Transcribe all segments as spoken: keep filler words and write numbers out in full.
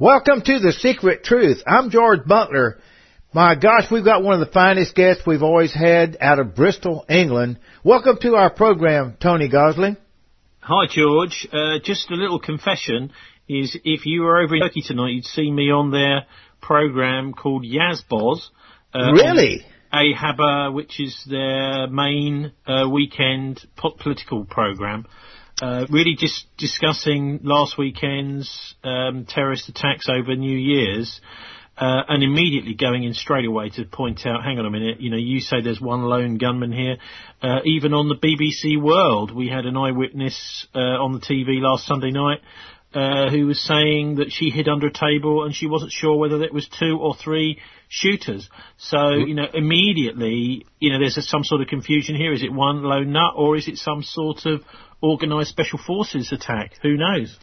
Welcome to The Secret Truth. I'm George Butler. My gosh, we've got one of the finest guests we've always had out of Bristol, England. Welcome to our program, Tony Gosling. Hi, George. Uh, just a little confession is if you were over in Turkey tonight, you'd see me on their program called Yazboz. Uh, really? Ahaba, which is their main uh, weekend po- political program. Uh, really just discussing last weekend's um, terrorist attacks over New Year's, uh, and immediately going in straight away to point out, hang on a minute, you know, you say there's one lone gunman here. Uh, even on the B B C World, we had an eyewitness uh, on the T V last Sunday night uh, who was saying that she hid under a table and she wasn't sure whether it was two or three shooters. So, you know, immediately, you know, there's a, some sort of confusion here. Is it one lone nut or is it some sort of organised special forces attack? Who knows?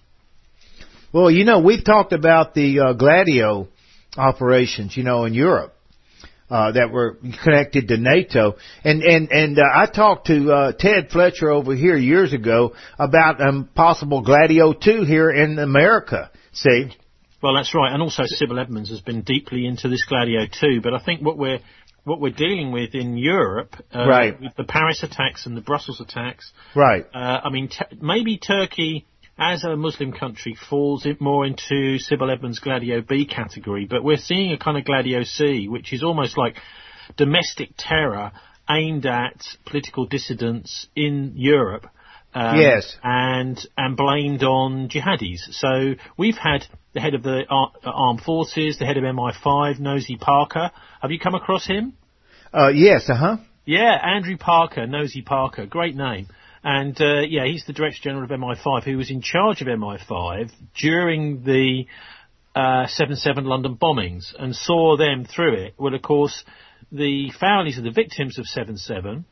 Well, you know, we've talked about the uh, Gladio operations, you know, in Europe uh, that were connected to NATO. And and and uh, I talked to uh, Ted Fletcher over here years ago about um, possible Gladio two here in America. See? Well, that's right. And also Sybil Edmonds has been deeply into this Gladio two. But I think what we're what we're dealing with in Europe, uh, right. with the Paris attacks and the Brussels attacks, right? Uh, I mean, t- maybe Turkey, as a Muslim country, falls in more into Sybil Edmonds' Gladio B category, but we're seeing a kind of Gladio C, which is almost like domestic terror aimed at political dissidents in Europe. Um, yes. And and blamed on jihadis. So we've had the head of the ar- armed forces, the head of M I five, Nosy Parker. Have you come across him? Uh, yes, uh-huh. Yeah, Andrew Parker, Nosy Parker, great name. And, uh, yeah, he's the Director General of M I five, who was in charge of M I five during the uh, seven seven London bombings and saw them through it. Well, of course, the families of the victims of seven seven,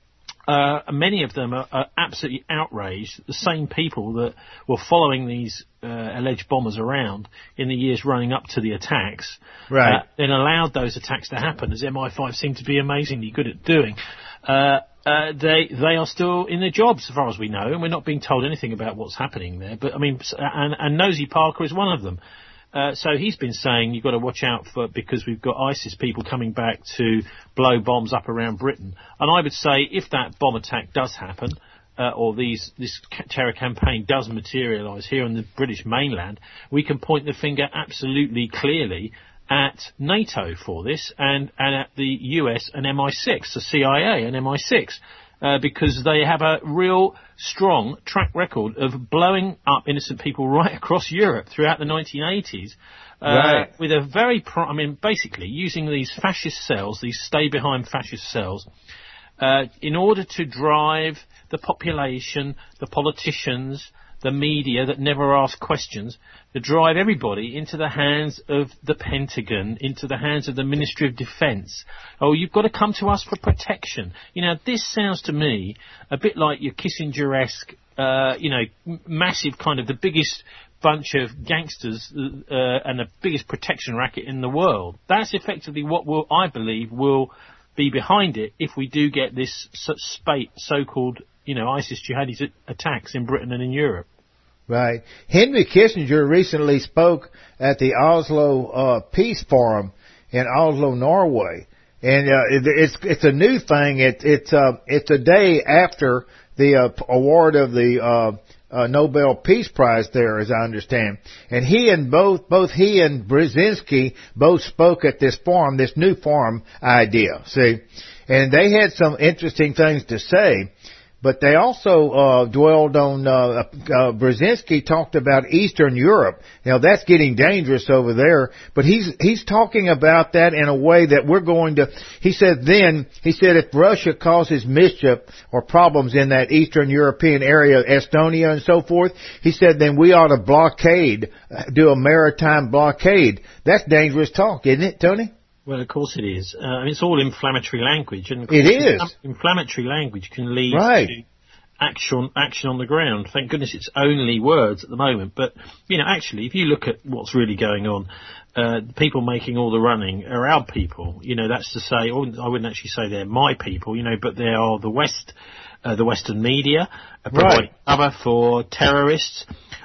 uh, many of them are, are absolutely outraged. The same people that were following these uh, alleged bombers around in the years running up to the attacks, right. uh, then allowed those attacks to happen, as M I five seemed to be amazingly good at doing. Uh, uh, they they are still in their jobs, as far as we know, and we're not being told anything about what's happening there. But I mean, and, and Nosy Parker is one of them. Uh, so he's been saying you've got to watch out for, because we've got ISIS people coming back to blow bombs up around Britain. And I would say if that bomb attack does happen, uh, or these this terror campaign does materialise here on the British mainland, we can point the finger absolutely clearly at NATO for this, and, and at the U S and M I six, the C I A and M I six, uh, because they have a real strong track record of blowing up innocent people right across Europe throughout the nineteen eighties, uh, right. with a very, pro- I mean, basically using these fascist cells, these stay-behind fascist cells, uh, in order to drive the population, the politicians, the media that never ask questions, to drive everybody into the hands of the Pentagon, into the hands of the Ministry of Defence. Oh, you've got to come to us for protection. You know, this sounds to me a bit like your Kissinger-esque, uh, you know, m- massive kind of the biggest bunch of gangsters uh, and the biggest protection racket in the world. That's effectively what will, I believe, will be behind it if we do get this such spate, so-called, you know, ISIS jihadis attacks in Britain and in Europe. Right. Henry Kissinger recently spoke at the Oslo uh, Peace Forum in Oslo, Norway, and uh, it, it's it's a new thing. It, it's uh, it's a day after the uh, award of the uh, uh, Nobel Peace Prize there, as I understand. And he and both both he and Brzezinski both spoke at this forum, this new forum idea. See, and they had some interesting things to say. But they also uh, dwelled on, uh, uh, Brzezinski talked about Eastern Europe. Now, that's getting dangerous over there. But he's he's talking about that in a way that we're going to, he said then, he said if Russia causes mischief or problems in that Eastern European area, Estonia and so forth, he said then we ought to blockade, do a maritime blockade. That's dangerous talk, isn't it, Tony? Well, of course it is. Uh, I mean, it's all inflammatory language. And it is. Inflammatory language can lead right. to action, action on the ground. Thank goodness it's only words at the moment. But, you know, actually, if you look at what's really going on, uh, the people making all the running are our people. You know, that's to say, I wouldn't actually say they're my people, you know, but they are the West, uh, the Western media, uh, providing right. cover for terrorists.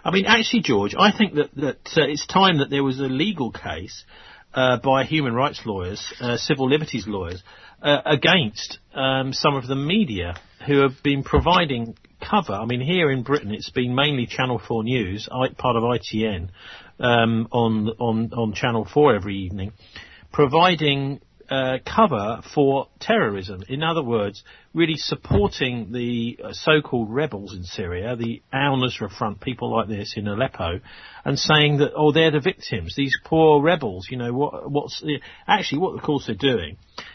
I mean, actually, George, I think that, that uh, it's time that there was a legal case uh, by human rights lawyers, uh, civil liberties lawyers, uh, against um, some of the media who have been providing cover. I mean, here in Britain, it's been mainly Channel four News, part of I T N, um, on, on, on Channel four every evening, providing uh, cover for terrorism. In other words, really supporting the uh, so-called rebels in Syria, the al-Nusra Front, people like this in Aleppo, and saying that, oh, they're the victims, these poor rebels, you know, what, what's, the, actually what of course they're doing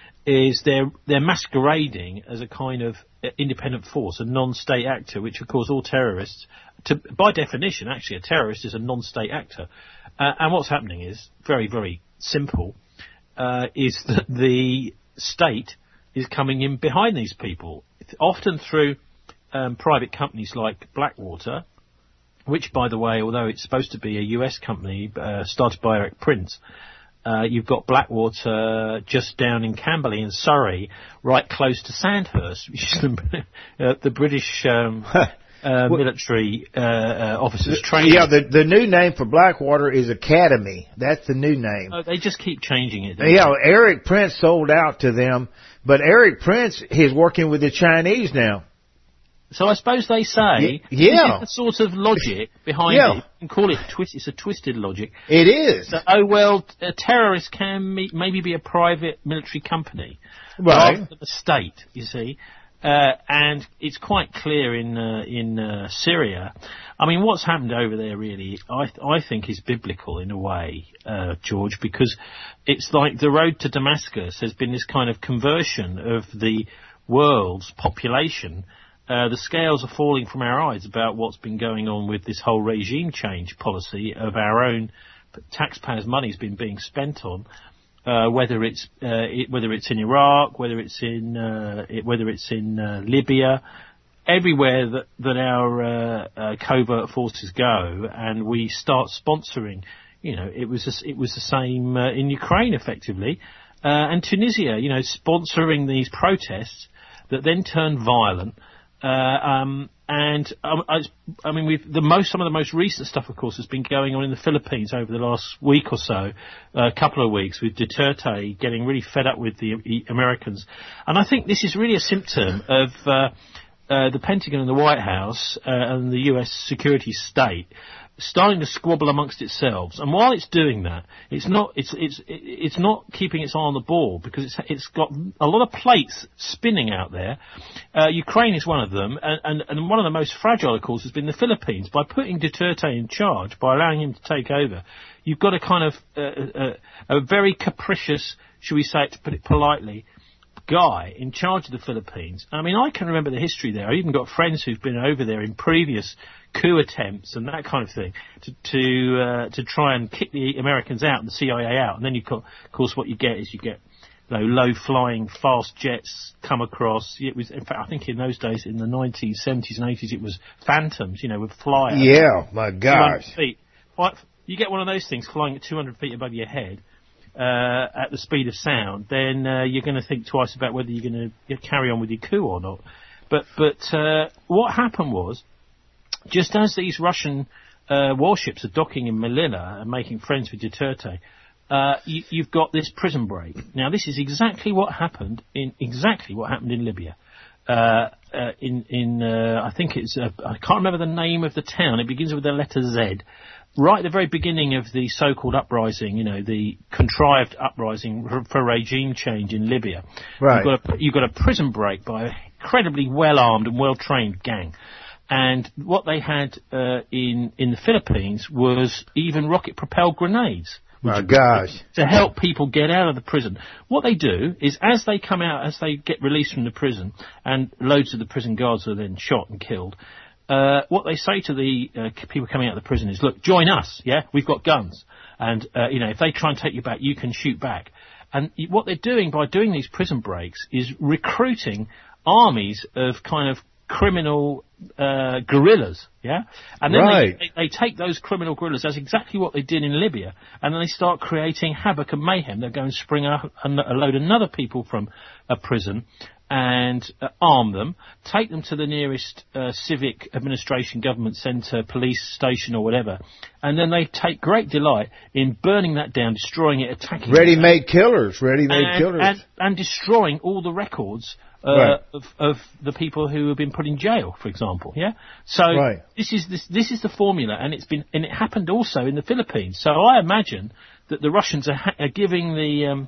is they're, they're masquerading as a kind of independent force, a non-state actor, which of course all terrorists, to, by definition, actually a terrorist is a non-state actor. Uh, and what's happening is very, very simple. Uh, is that the state is coming in behind these people, often through um, private companies like Blackwater, which, by the way, although it's supposed to be a U S company uh, started by Erik Prince, uh, you've got Blackwater just down in Camberley in Surrey, right close to Sandhurst, which is the, uh, the British um, Uh, well, military uh, uh, officers training. Yeah, the the new name for Blackwater is Academy. That's the new name. Oh, they just keep changing it. Yeah, they? Erik Prince sold out to them, but Erik Prince is working with the Chinese now. So I suppose they say, y- yeah, the sort of logic behind yeah. it. You can call it twist. It's a twisted logic. It is. That, oh well, a terrorist can me- maybe be a private military company, right? Rather than the state. You see. Uh, and it's quite clear in uh, in uh, Syria. I mean, what's happened over there really, I th- I think, is biblical in a way, uh, George, because it's like the road to Damascus has been this kind of conversion of the world's population. Uh, the scales are falling from our eyes about what's been going on with this whole regime change policy of our own taxpayers' money's been being spent on. Uh, whether it's uh, it, whether it's in Iraq, whether it's in uh, it, whether it's in uh, Libya, everywhere that that our uh, uh, covert forces go, and we start sponsoring. You know, it was a, it was the same uh, in Ukraine, effectively, uh, and Tunisia. You know, sponsoring these protests that then turn violent. Uh, um, and um, I, I mean, we've the most some of the most recent stuff, of course, has been going on in the Philippines over the last week or so, a uh, couple of weeks, with Duterte getting really fed up with the, the Americans, and I think this is really a symptom of uh, uh, the Pentagon and the White House uh, and the U S security state starting to squabble amongst itself. And while it's doing that, it's not it's it's it's not keeping its eye on the ball, because it's it's got a lot of plates spinning out there. Uh, Ukraine is one of them, and, and and one of the most fragile, of course, has been the Philippines. By putting Duterte in charge, by allowing him to take over, you've got a kind of uh, a, a very capricious, shall we say it to put it politely, guy in charge of the Philippines. I mean, I can remember the history there. I've even got friends who've been over there in previous coup attempts and that kind of thing to to uh, to try and kick the Americans out and the C I A out. And then, you co- of course, what you get is you get you know, low-flying, fast jets come across. It was, in fact, I think in those days, in the nineties, seventies and eighties, it was Phantoms, you know, would fly. Yeah, my gosh. Feet. You get one of those things flying at two hundred feet above your head, Uh, at the speed of sound, then uh, you're going to think twice about whether you're going to carry on with your coup or not. But but uh, what happened was, just as these Russian uh, warships are docking in Manila and making friends with Duterte, uh, you, you've got this prison break. Now, this is exactly what happened in exactly what happened in Libya. Uh, uh, in in uh, I think it's uh, I can't remember the name of the town. It begins with the letter Z. Right at the very beginning of the so-called uprising, you know, the contrived uprising for, for regime change in Libya, right. you've got a, you've got a prison break by an incredibly well-armed and well-trained gang. And what they had uh, in in the Philippines was even rocket-propelled grenades. My gosh. To help people get out of the prison. What they do is, as they come out, as they get released from the prison, and loads of the prison guards are then shot and killed, Uh, what they say to the uh, people coming out of the prison is, look, join us, yeah? We've got guns. And, uh, you know, if they try and take you back, you can shoot back. And what they're doing by doing these prison breaks is recruiting armies of kind of criminal uh, guerrillas, yeah? And then right. they, they, they take those criminal guerrillas, that's exactly what they did in Libya, and then they start creating havoc and mayhem. They'll go and spring a, a load of other people from a prison, and uh, arm them, take them to the nearest uh, civic administration, government centre, police station or whatever, and then they take great delight in burning that down, destroying it, attacking it. Ready-made killers, ready-made and, killers. And, and destroying all the records uh, right. of, of the people who have been put in jail, for example, yeah? So right. this is this, this is the formula, and it's been and it happened also in the Philippines. So I imagine that the Russians are, ha- are giving the... Um,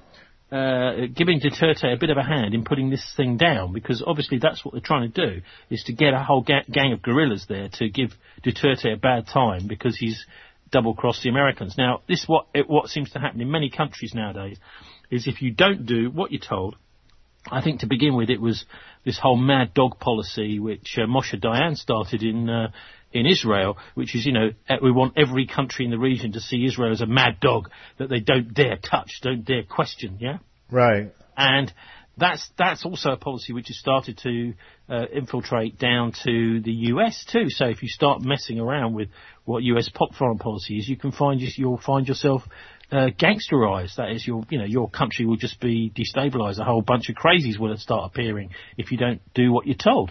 Uh, giving Duterte a bit of a hand in putting this thing down, because obviously that's what they're trying to do, is to get a whole ga- gang of guerrillas there to give Duterte a bad time because he's double-crossed the Americans. Now, this what it, what seems to happen in many countries nowadays is if you don't do what you're told. I think to begin with it was this whole mad dog policy which uh, Moshe Dayan started in uh, in Israel, which is, you know, we want every country in the region to see Israel as a mad dog that they don't dare touch, don't dare question, yeah? Right. And that's that's also a policy which has started to uh, infiltrate down to the U S too. So if you start messing around with what U S pop foreign policy is, you can find just, you'll find yourself uh, gangsterized. That is, your you know your country will just be destabilized. A whole bunch of crazies will start appearing if you don't do what you're told.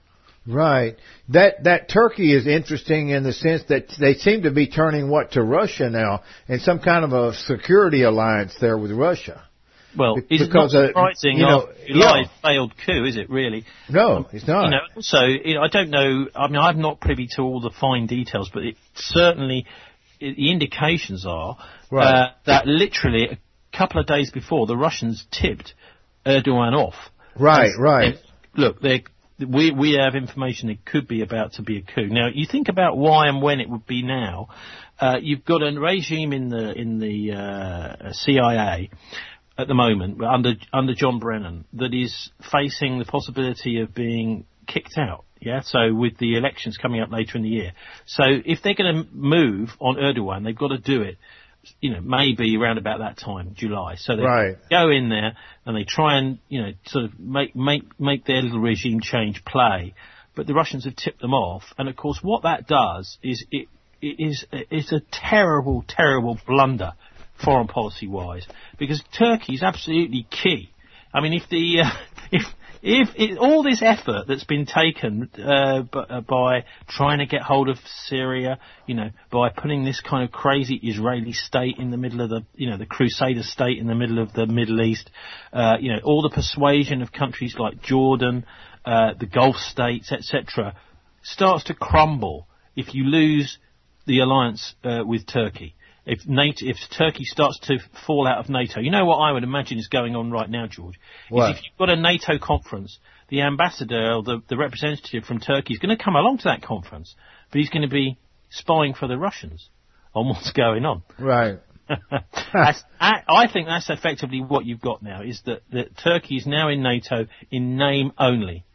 Right. That that Turkey is interesting in the sense that they seem to be turning what to Russia now, and some kind of a security alliance there with Russia. Well, Be- it's because, not surprising. Uh, you know, July yeah. failed coup, is it really? No, um, it's not. You know, so you know, I don't know. I mean, I'm not privy to all the fine details, but it certainly it, the indications are right. uh, that literally a couple of days before the Russians tipped Erdogan off. Right, and, right. And look, they. We we have information it could be about to be a coup. Now, you think about why and when it would be now. Uh, you've got a regime in the in the uh, C I A at the moment under under John Brennan that is facing the possibility of being kicked out. Yeah, so with the elections coming up later in the year, so if they're going to move on Erdogan, they've got to do it. You know, maybe around about that time, July. So they right. go in there and they try and, you know, sort of make make make their little regime change play. But the Russians have tipped them off. And of course, what that does is it, it is it's a terrible, terrible blunder, foreign policy wise, because Turkey is absolutely key. I mean, if the uh, if If it, all this effort that's been taken uh, b- uh, by trying to get hold of Syria, you know, by putting this kind of crazy Israeli state in the middle of the, you know, the Crusader state in the middle of the Middle East, uh, you know, all the persuasion of countries like Jordan, uh, the Gulf states, et cetera, starts to crumble if you lose the alliance uh, with Turkey. If NATO, if Turkey starts to fall out of NATO, you know what I would imagine is going on right now, George? What? Is if you've got a NATO conference, the ambassador or the, the representative from Turkey is going to come along to that conference, but he's going to be spying for the Russians on what's going on. Right. that's, I, I think that's effectively what you've got now, is that, that Turkey is now in NATO in name only.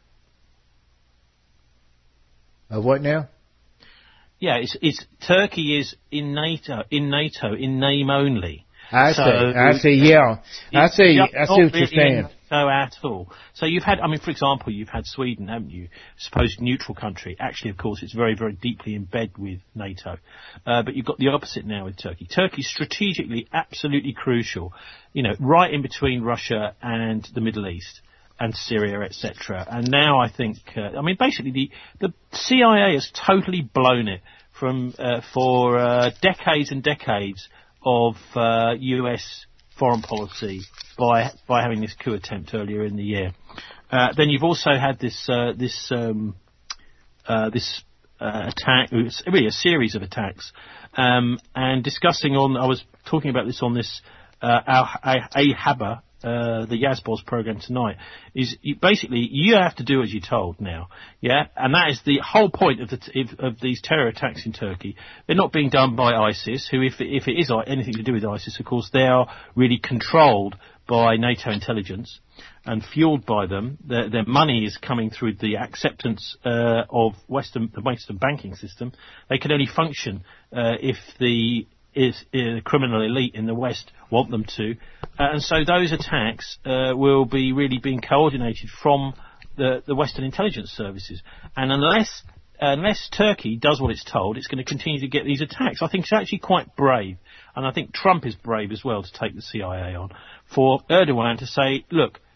Of what now? Yeah, it's, it's Turkey is in NATO in NATO in name only. I so see. I see. Yeah, I see. I see what you're saying. No, at all. So you've had, I mean, for example, you've had Sweden, haven't you? Supposed neutral country. Actually, of course, it's very, very deeply in bed with NATO. Uh, but you've got the opposite now with Turkey. Turkey's strategically absolutely crucial. You know, right in between Russia and the Middle East and Syria, et cetera. And now I think, uh, I mean, basically the the C I A has totally blown it from uh, for uh, decades and decades of uh, U S foreign policy by by having this coup attempt earlier in the year. Uh, then you've also had this uh, this um, uh, this uh, attack, it's really a series of attacks, um, and discussing on. I was talking about this on this uh, Ahaba. Uh, the Yazbos program tonight is you, basically you have to do as you're told now, yeah, and that is the whole point of the t- of, of these terror attacks in Turkey. They're not being done by ISIS, who, if if it is anything to do with ISIS, of course, they are really controlled by NATO intelligence and fueled by them. Their, their money is coming through the acceptance uh, of Western the Western banking system. They can only function uh, if the is uh, criminal elite in the West want them to, uh, and so those attacks uh, will be really being coordinated from the, the Western intelligence services. And unless unless Turkey does what it's told, it's going to continue to get these attacks. I think it's actually quite brave, and I think Trump is brave as well to take the C I A on. For Erdogan to say, look,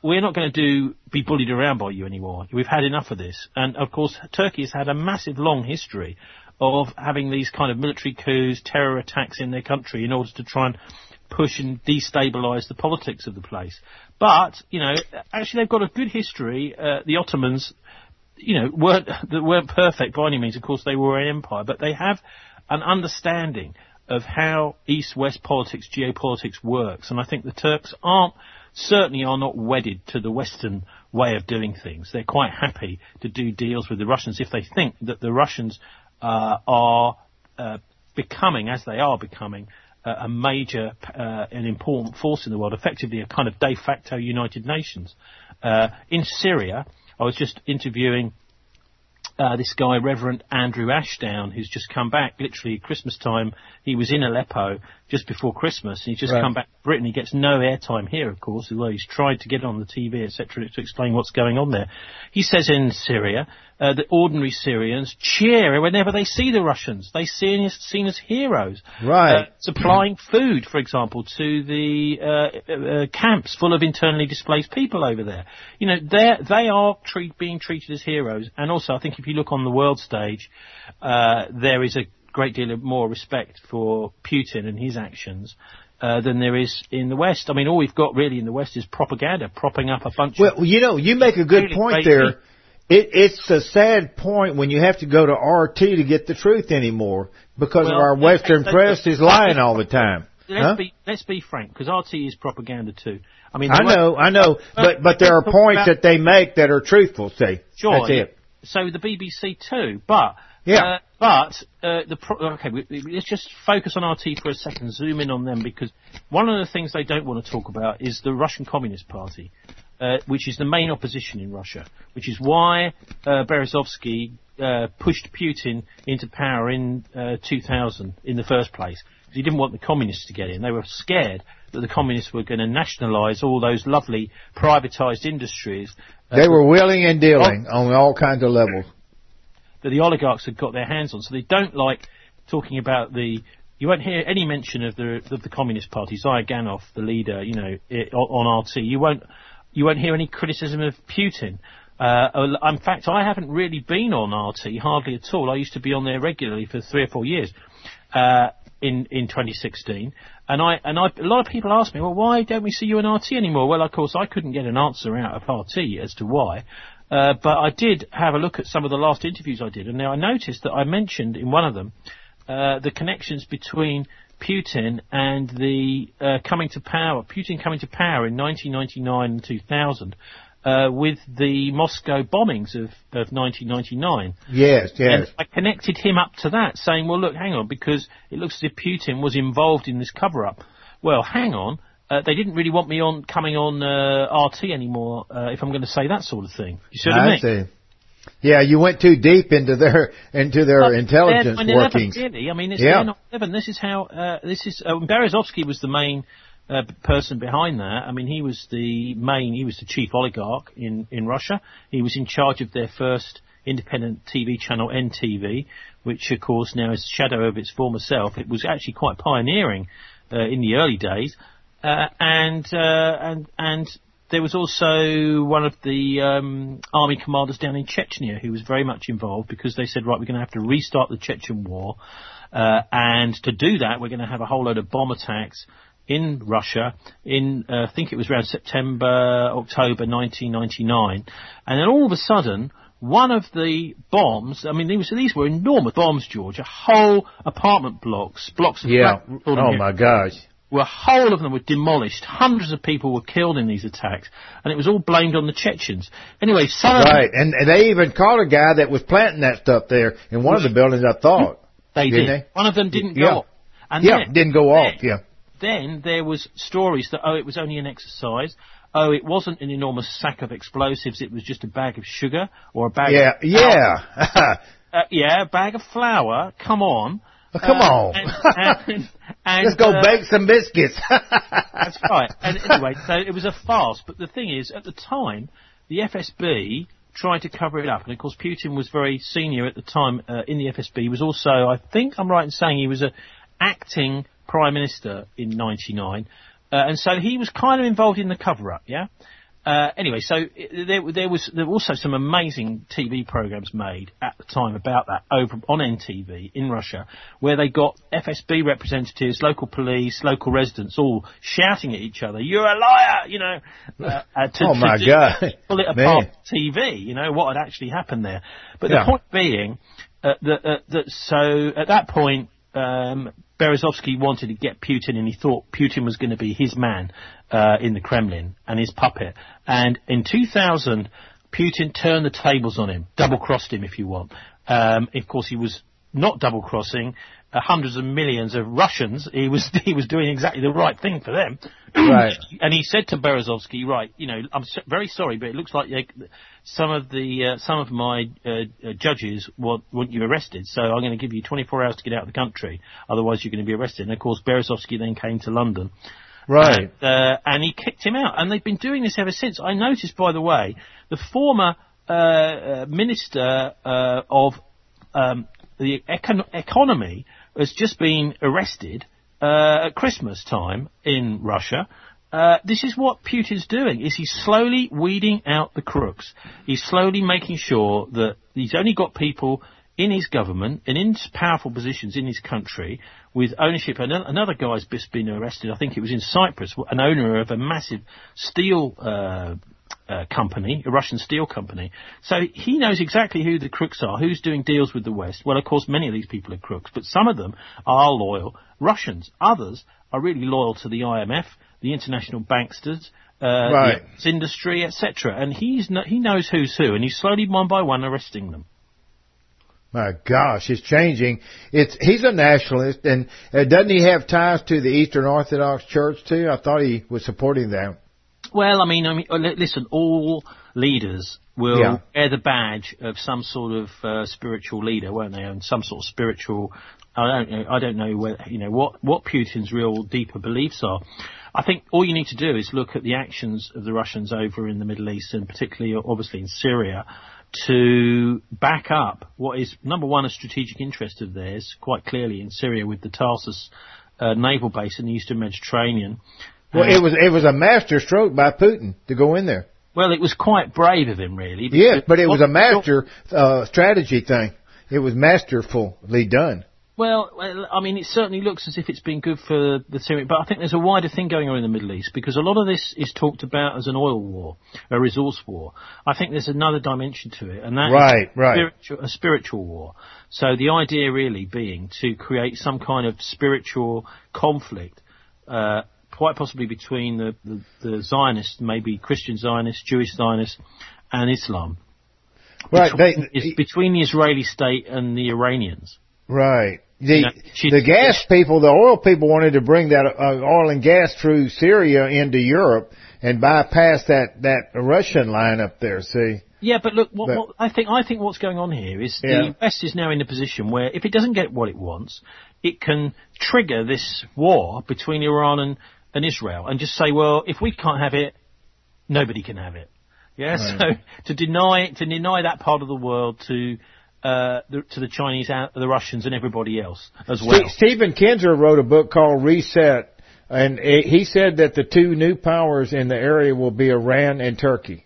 we're not going to do be bullied around by you anymore. We've had enough of this. And, of course, Turkey has had a massive, long history of having these kind of military coups, terror attacks in their country in order to try and push and destabilise the politics of the place. But, you know, actually they've got a good history. Uh, the Ottomans, you know, weren't, weren't perfect by any means. Of course, they were an empire. But they have an understanding of how East-West politics, geopolitics works. And I think the Turks aren't, certainly are not wedded to the Western way of doing things. They're quite happy to do deals with the Russians if they think that the Russians uh, are uh, becoming, as they are becoming, uh, a major, uh, an important force in the world, effectively a kind of de facto United Nations. Uh, in Syria, I was just interviewing Uh, this guy, Reverend Andrew Ashdown, who's just come back, literally Christmas time. He was in Aleppo just before Christmas, and he's just right. come back to Britain. He gets no airtime here, of course, although he's tried to get on the T V, et cetera, to explain what's going on there. He says in Syria uh, that ordinary Syrians cheer whenever they see the Russians. They see us seen as heroes. Right. Uh, supplying food, for example, to the uh, uh, camps full of internally displaced people over there. You know, they they are treat, being treated as heroes, and also I think if you look on the world stage, uh, there is a great deal of more respect for Putin and his actions uh, than there is in the West. I mean, all we've got really in the West is propaganda, propping up a bunch well, of... Well, you know, you make a good really point there. It, it's a sad point when you have to go to R T to get the truth anymore because well, of our Western let's, press let's, is lying all the time. Let's, huh? be, let's be frank, because R T is propaganda too. I mean, I know, I know, but but there are points that they make that are truthful, see. Sure. That's it. So the B B C too, but yeah, uh, but uh, the pro- okay. We, we, let's just focus on R T for a second. Zoom in on them because one of the things they don't want to talk about is the Russian Communist Party, uh, which is the main opposition in Russia, which is why uh, Berezovsky uh, pushed Putin into power in uh, two thousand in the first place. Because he didn't want the communists to get in. They were scared that the communists were going to nationalise all those lovely privatised industries. They were wheeling and dealing oh, on all kinds of levels. That the oligarchs had got their hands on. So they don't like talking about the... You won't hear any mention of the of the Communist Party. Zyganov, the leader, you know, it, on R T. You won't you won't hear any criticism of Putin. Uh, in fact, I haven't really been on R T, hardly at all. I used to be on there regularly for three or four years. Uh, in in twenty sixteen, and I and I a lot of people ask me, well, why don't we see you on R T anymore? Well, of course, I couldn't get an answer out of R T as to why, uh, but I did have a look at some of the last interviews I did, and now I noticed that I mentioned in one of them uh, the connections between Putin and the uh, coming to power, Putin coming to power in nineteen ninety-nine and two thousand. Uh, with the Moscow bombings of, of nineteen ninety-nine. Yes, yes. And I connected him up to that, saying, well, look, hang on, because it looks as if Putin was involved in this cover-up. Well, hang on, uh, they didn't really want me on coming on uh, R T anymore, uh, if I'm going to say that sort of thing. You see what I, I mean? See. Yeah, you went too deep into their into their well, intelligence workings. Really. I mean, it's yeah. not eleven. This is how, uh, this is, uh, Berezovsky was the main Uh, person behind that. I mean, he was the main, he was the chief oligarch in, in Russia. He was in charge of their first independent T V channel, N T V, which, of course, now is a shadow of its former self. It was actually quite pioneering uh, in the early days. Uh, and, uh, and, and there was also one of the um, army commanders down in Chechnya who was very much involved because they said, right, we're going to have to restart the Chechen war. Uh, and to do that, we're going to have a whole load of bomb attacks in Russia in, uh, I think it was around September, October nineteen ninety-nine. And then all of a sudden, one of the bombs, I mean, these, these were enormous bombs, George, a whole apartment blocks, blocks of yeah. flat. Oh, my gosh. Well, a whole of them were demolished. Hundreds of people were killed in these attacks, and it was all blamed on the Chechens. Anyway, some Right, and, and they even caught a guy that was planting that stuff there in one of the buildings, I thought. They did. They? One of them didn't go yeah. off. And yeah, then, didn't go off, then, yeah. Then there was stories that, oh, it was only an exercise. Oh, it wasn't an enormous sack of explosives. It was just a bag of sugar or a bag yeah, of... Yeah, uh, yeah, a bag of flour. Come on. Oh, come uh, on. And, and, and, Let's go uh, bake some biscuits. That's right. And anyway, so it was a farce. But the thing is, at the time, the F S B tried to cover it up. And, of course, Putin was very senior at the time uh, in the F S B. He was also, I think I'm right in saying, he was a acting Prime Minister in ninety-nine, uh, and so he was kind of involved in the cover-up, yeah? Uh, anyway, so there, there was there were also some amazing T V programs made at the time about that over on N T V in Russia, where they got F S B representatives, local police, local residents, all shouting at each other, "You're a liar!" You know, uh, uh, to, oh my to God, do, pull it apart on T V. You know what had actually happened there. But yeah. the point being uh, that uh, that so at that point. Um, Berezovsky wanted to get Putin, and he thought Putin was going to be his man uh, in the Kremlin and his puppet. And in two thousand, Putin turned the tables on him, double-crossed him, if you want. Um, of course, he was not double-crossing uh, hundreds of millions of Russians. He was he was doing exactly the right thing for them. Right. And he said to Berezovsky, right, you know, I'm so, very sorry, but it looks like some of the uh, some of my uh, uh, judges want, want you arrested, so I'm going to give you twenty-four hours to get out of the country, otherwise you're going to be arrested. And of course, Berezovsky then came to London. Right. And, uh, and he kicked him out, and they've been doing this ever since. I noticed, by the way, the former uh, uh, minister uh, of um, the econ- economy has just been arrested uh, at Christmas time in Russia. Uh, this is what Putin's doing, is he's slowly weeding out the crooks. He's slowly making sure that he's only got people in his government and in powerful positions in his country with ownership. Another guy's just been arrested, I think it was in Cyprus, an owner of a massive steel uh, uh, company, a Russian steel company. So he knows exactly who the crooks are, who's doing deals with the West. Well, of course, many of these people are crooks, but some of them are loyal Russians. Others are really loyal to the I M F, the international banksters, uh, right. the industry, et cetera. And he's no, he knows who's who, and he's slowly, one by one, arresting them. My gosh, it's changing. It's he's a nationalist, and uh, doesn't he have ties to the Eastern Orthodox Church too? I thought he was supporting them. Well, I mean, I mean, listen, all leaders will yeah. wear the badge of some sort of uh, spiritual leader, won't they? And some sort of spiritual. I don't know. I don't know where, you know what what Putin's real deeper beliefs are. I think all you need to do is look at the actions of the Russians over in the Middle East, and particularly, obviously, in Syria, to back up what is, number one, a strategic interest of theirs, quite clearly in Syria with the Tarsus uh, naval base in the Eastern Mediterranean. Well, it was it was a master stroke by Putin to go in there. Well, it was quite brave of him, really. Yeah, but it was a master uh, strategy thing. It was masterfully done. Well, well, I mean, it certainly looks as if it's been good for the Syrian, but I think there's a wider thing going on in the Middle East, because a lot of this is talked about as an oil war, a resource war. I think there's another dimension to it, and that right, is right. Spiritual, a spiritual war. So the idea really being to create some kind of spiritual conflict, uh, quite possibly between the, the, the Zionists, maybe Christian Zionists, Jewish Zionists, and Islam. Right. Between, they, it's between the Israeli state and the Iranians. Right. The, no, the gas people, the oil people wanted to bring that uh, oil and gas through Syria into Europe and bypass that, that Russian line up there, see? Yeah, but look, what, but, what I think I think what's going on here is yeah. the West is now in a position where if it doesn't get what it wants, it can trigger this war between Iran and, and Israel and just say, well, if we can't have it, nobody can have it. Yeah, right. So to deny to deny that part of the world to uh, the, to the Chinese, the Russians, and everybody else as well. Stephen Kinzer wrote a book called Reset, and it, he said that the two new powers in the area will be Iran and Turkey.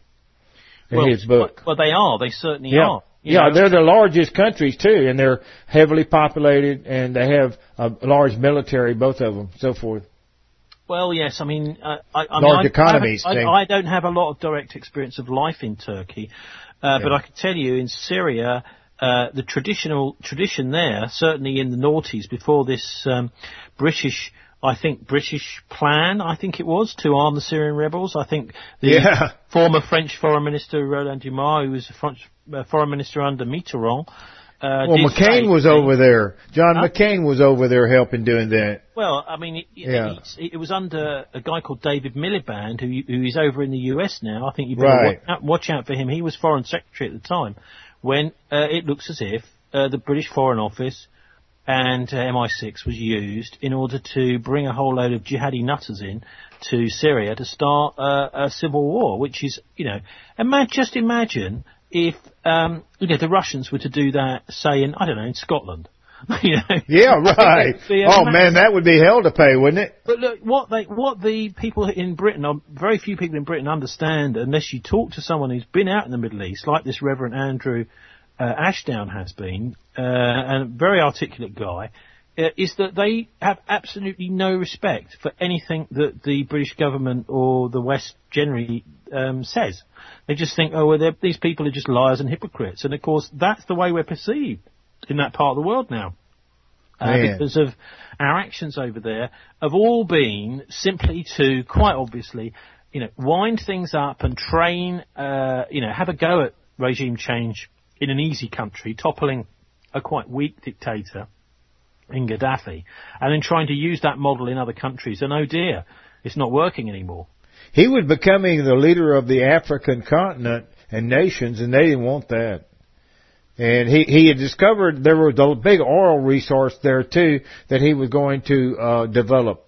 In well, his book. Well, they are. They certainly yeah. are. Yeah, know? They're the largest countries too, and they're heavily populated, and they have a large military, both of them, so forth. Well, yes, I mean, uh, I, I large mean, economies. I, I, I don't have a lot of direct experience of life in Turkey, uh, yeah. but I can tell you in Syria, uh, the traditional tradition there, certainly in the noughties, before this um, British, I think British plan, I think it was, to arm the Syrian rebels. I think the yeah. former French Foreign Minister Roland Dumas, who was the French uh, Foreign Minister under Mitterrand. Uh, well, McCain was over there. John huh? McCain was over there helping doing that. Well, I mean, it, yeah. it, it was under a guy called David Miliband, who, who is over in the U S now. I think you better right. watch, out, watch out for him. He was Foreign Secretary at the time when uh, it looks as if uh, the British Foreign Office and uh, M I six was used in order to bring a whole load of jihadi nutters in to Syria to start uh, a civil war, which is, you know, ima- just imagine if, um, you know, the Russians were to do that, say, in, I don't know, in Scotland. you know? Yeah, right. Oh man, that would be hell to pay, wouldn't it? But look, what they, what the people in Britain, or very few people in Britain understand, unless you talk to someone who's been out in the Middle East, like this Reverend Andrew uh, Ashdown has been, uh, and a very articulate guy, uh, is that they have absolutely no respect for anything that the British government or the West generally um, says. They just think, oh, well, these people are just liars and hypocrites. And, of course, that's the way we're perceived in that part of the world now. Uh, because of our actions over there have all been simply to, quite obviously, you know, wind things up and train, uh, you know, have a go at regime change in an easy country, toppling a quite weak dictator in Gaddafi, and then trying to use that model in other countries. And, oh, dear, it's not working anymore. He was becoming the leader of the African continent and nations, and they didn't want that. And he, he had discovered there was a big oil resource there, too, that he was going to uh, develop.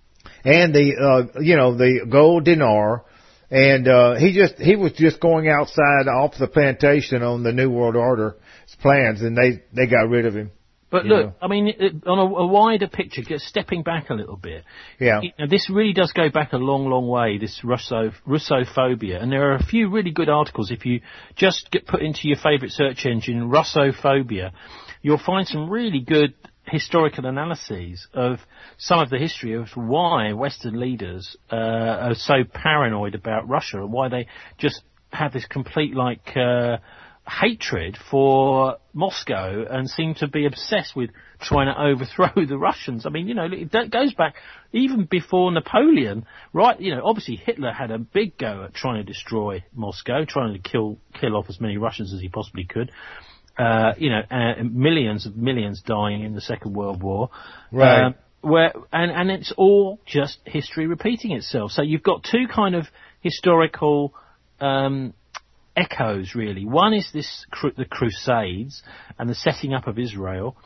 And the, uh, you know, the gold dinar. And uh, he just he was just going outside off the plantation on the New World Order plans, and they, they got rid of him. But look, know. I mean, it, on a, a wider picture, just stepping back a little bit, yeah. You know, this really does go back a long, long way, this Russo, Russophobia. And there are a few really good articles. If you just get put into your favourite search engine, Russophobia, you'll find some really good historical analyses of some of the history of why Western leaders uh, are so paranoid about Russia and why they just have this complete, like... Uh, hatred for Moscow and seem to be obsessed with trying to overthrow the Russians. I mean, you know, it goes back even before Napoleon, right? You know, obviously Hitler had a big go at trying to destroy Moscow, trying to kill kill off as many Russians as he possibly could. Uh, you know, uh, millions of millions dying in the Second World War. Right. Um, where and, and it's all just history repeating itself. So you've got two kind of historical um echoes, really. One is this cru- the Crusades and the setting up of Israel.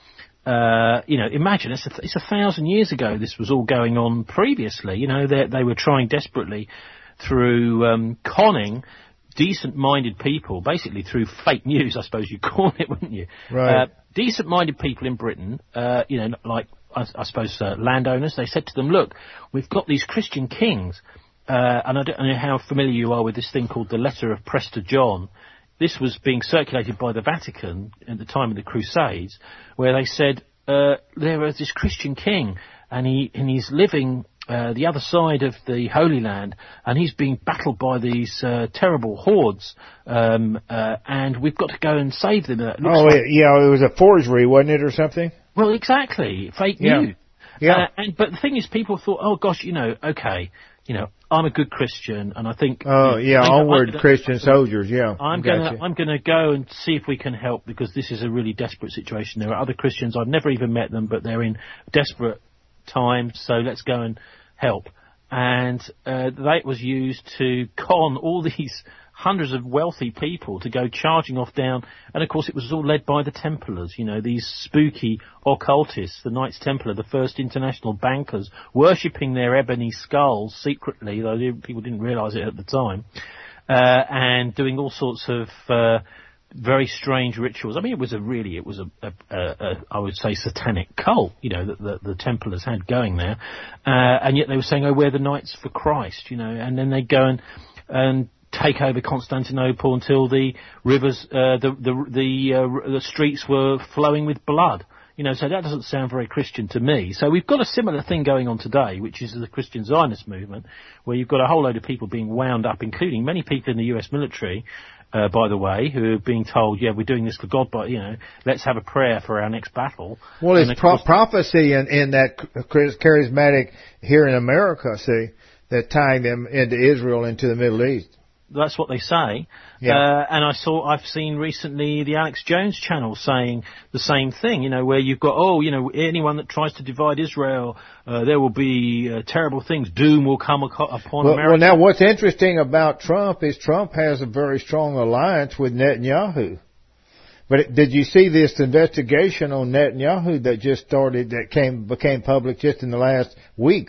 Uh, you know, imagine it's a, it's a thousand years ago. This was all going on previously. You know, they they were trying desperately through um, conning decent-minded people, basically through fake news, I suppose you'd call it, wouldn't you? Right. Uh, decent-minded people in Britain, uh, you know, like I, I suppose uh, landowners. They said to them, "Look, we've got these Christian kings." Uh, and I don't know how familiar you are with this thing called the Letter of Prester John. This was being circulated by the Vatican at the time of the Crusades, where they said uh, there is this Christian king, and he and he's living uh, the other side of the Holy Land, and he's being battled by these uh, terrible hordes, um, uh, and we've got to go and save them. Uh, oh, like, yeah, it was a forgery, wasn't it, or something? Well, exactly, fake yeah. news. Yeah. Uh, and but the thing is, people thought, oh gosh, you know, okay. You know, I'm a good Christian, and I think. Oh you know, yeah, I'm, onward I'm gonna, Christian soldiers. Yeah, I'm gonna I'm gonna go and see if we can help, because this is a really desperate situation. There are other Christians, I've never even met them, but they're in desperate times. So let's go and help. And uh, that was used to con all these hundreds of wealthy people to go charging off down. And of course, it was all led by the Templars. You know, these spooky occultists, the Knights Templar, the first international bankers, worshipping their ebony skulls secretly, though people didn't realise it at the time, uh, and doing all sorts of uh, very strange rituals. I mean, it was a really, it was a, a, a, a I would say, satanic cult, you know, that the, the Templars had going there, uh, and yet they were saying, "Oh, we're the Knights for Christ," you know, and then they'd go and and take over Constantinople until the rivers, uh, the the the, uh, the streets were flowing with blood. You know, so that doesn't sound very Christian to me. So we've got a similar thing going on today, which is the Christian Zionist movement, where you've got a whole load of people being wound up, including many people in the U S military, uh, by the way, who are being told, yeah, we're doing this for God, but, you know, let's have a prayer for our next battle. Well, it's pro- prophecy in, in that charismatic here in America, see, that tying them into Israel, into the Middle East. That's what they say. Yeah. Uh, and I saw, I've seen recently the Alex Jones channel saying the same thing, you know, where you've got, oh, you know, anyone that tries to divide Israel, uh, there will be uh, terrible things. Doom will come ac- upon well, America. Well, now what's interesting about Trump is Trump has a very strong alliance with Netanyahu. But it, did you see this investigation on Netanyahu that just started, that came became public just in the last week?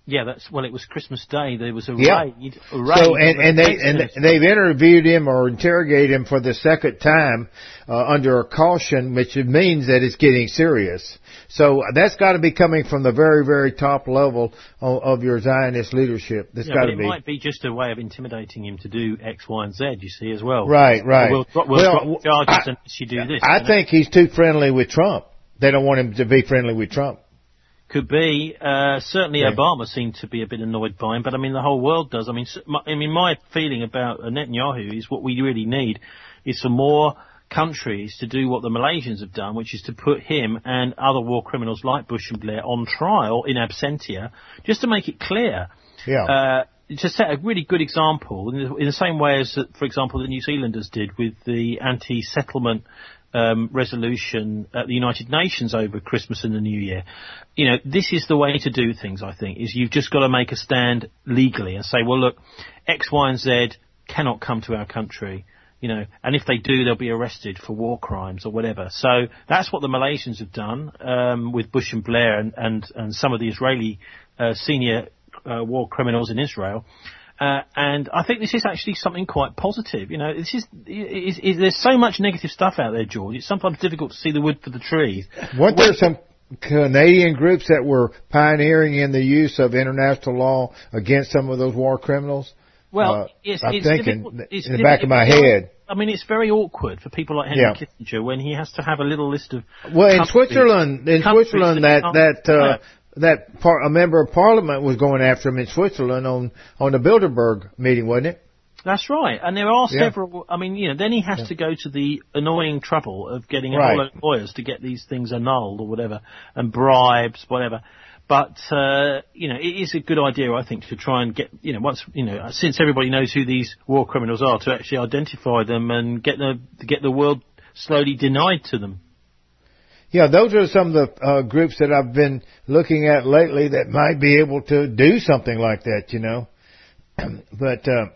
Yeah, that's well. It was Christmas Day. There was a yeah. raid. A raid so and, and they and they've interviewed him or interrogated him for the second time uh, under a caution, which means that it's getting serious. So that's got to be coming from the very, very top level of, of your Zionist leadership. That's yeah, got but to it be. might be just a way of intimidating him to do X, Y, and Z. You see, as well. Right, right. We'll, we'll, well, drop charges I, unless you do this. I think he's too friendly with Trump. They don't want him to be friendly with Trump. Could be. Uh, certainly yeah. Obama seemed to be a bit annoyed by him, but I mean the whole world does. I mean, my, I mean my feeling about Netanyahu is what we really need is for more countries to do what the Malaysians have done, which is to put him and other war criminals like Bush and Blair on trial in absentia, just to make it clear. Yeah. Uh, to set a really good example, in the, in the same way as, for example, the New Zealanders did with the anti-settlement Um, resolution at the United Nations over Christmas and the New Year. You know, this is the way to do things, I think, is you've just got to make a stand legally and say, well, look, X, Y, and Z cannot come to our country, you know, and if they do, they'll be arrested for war crimes or whatever. So that's what the Malaysians have done um, with Bush and Blair and, and, and some of the Israeli uh, senior uh, war criminals in Israel. Uh, and I think this is actually something quite positive. You know, this is, is, is there's so much negative stuff out there, George. It's sometimes difficult to see the wood for the trees. Weren't there some Canadian groups that were pioneering in the use of international law against some of those war criminals? Well, uh, it's, I'm it's thinking it's in the back of my head. I mean, it's very awkward for people like Henry yeah. Kissinger when he has to have a little list of. Well, in Switzerland, in Switzerland, that that. Uh, That par- a member of parliament was going after him in Switzerland on, on the Bilderberg meeting, wasn't it? That's right. And there are yeah. several, I mean, you know, then he has yeah. to go to the annoying trouble of getting a right. whole lot of lawyers to get these things annulled or whatever, and bribes, whatever. But, uh, you know, it is a good idea, I think, to try and get, you know, once, you know, since everybody knows who these war criminals are, to actually identify them and get the, to get the world slowly denied to them. Yeah, those are some of the uh, groups that I've been looking at lately that might be able to do something like that, you know. But uh,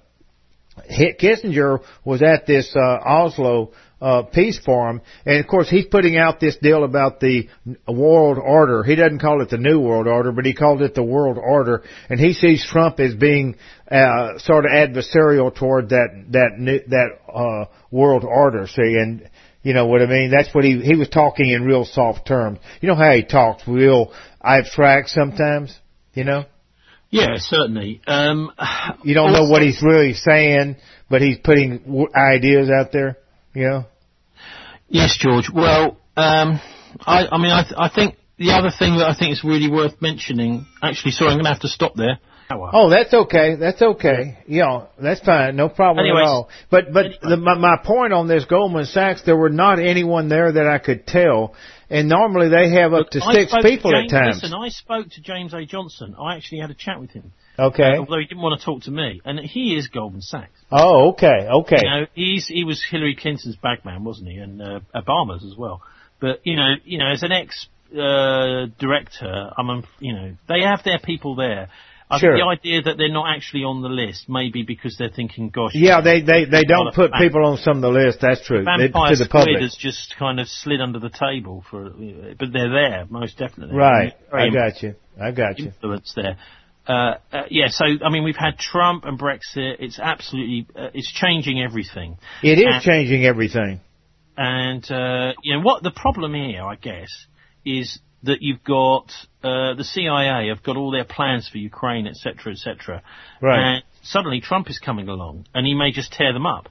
Kissinger was at this uh, Oslo uh, peace forum, and of course he's putting out this deal about the world order. He doesn't call it the new world order, but he called it the world order, and he sees Trump as being uh, sort of adversarial toward that that new, that uh, world order. See, and you know what I mean? That's what he, he was talking in real soft terms. You know how he talks real abstract sometimes, you know? Yeah, certainly. Um, you don't also know what he's really saying, but he's putting w- ideas out there, you know? Yes, George. Well, um, I, I mean, I, th- I think the other thing that I think is really worth mentioning, actually, sorry, I'm going to have to stop there. Oh, that's okay. That's okay. Yeah, that's fine. No problem Anyways, at all. But but anyway. the, my, my point on this Goldman Sachs, there were not anyone there that I could tell, and normally they have up Look, to I six people to James, at times. Listen, I spoke to James A. Johnson. I actually had a chat with him. Okay. Uh, although he didn't want to talk to me, and he is Goldman Sachs. Oh, okay, okay. You know, he's he was Hillary Clinton's bagman, wasn't he, and uh, Obama's as well. But you know, you know, as an ex uh, director, I mean, you know, they have their people there. I sure. think the idea that they're not actually on the list, maybe because they're thinking, gosh. Yeah, they, they, they don't put people on some of the list, that's true. The Vampire they, to the public. Squid has just kind of slid under the table, for, but they're there, most definitely. Right, I got you, I got you. Influence there. Uh, uh, yeah, so, I mean, we've had Trump and Brexit, it's absolutely, uh, it's changing everything. It is and, changing everything. And, uh, you know, what the problem here, I guess, is that you've got uh, the C I A have got all their plans for Ukraine, et cetera, et cetera. Right. And suddenly Trump is coming along, and he may just tear them up.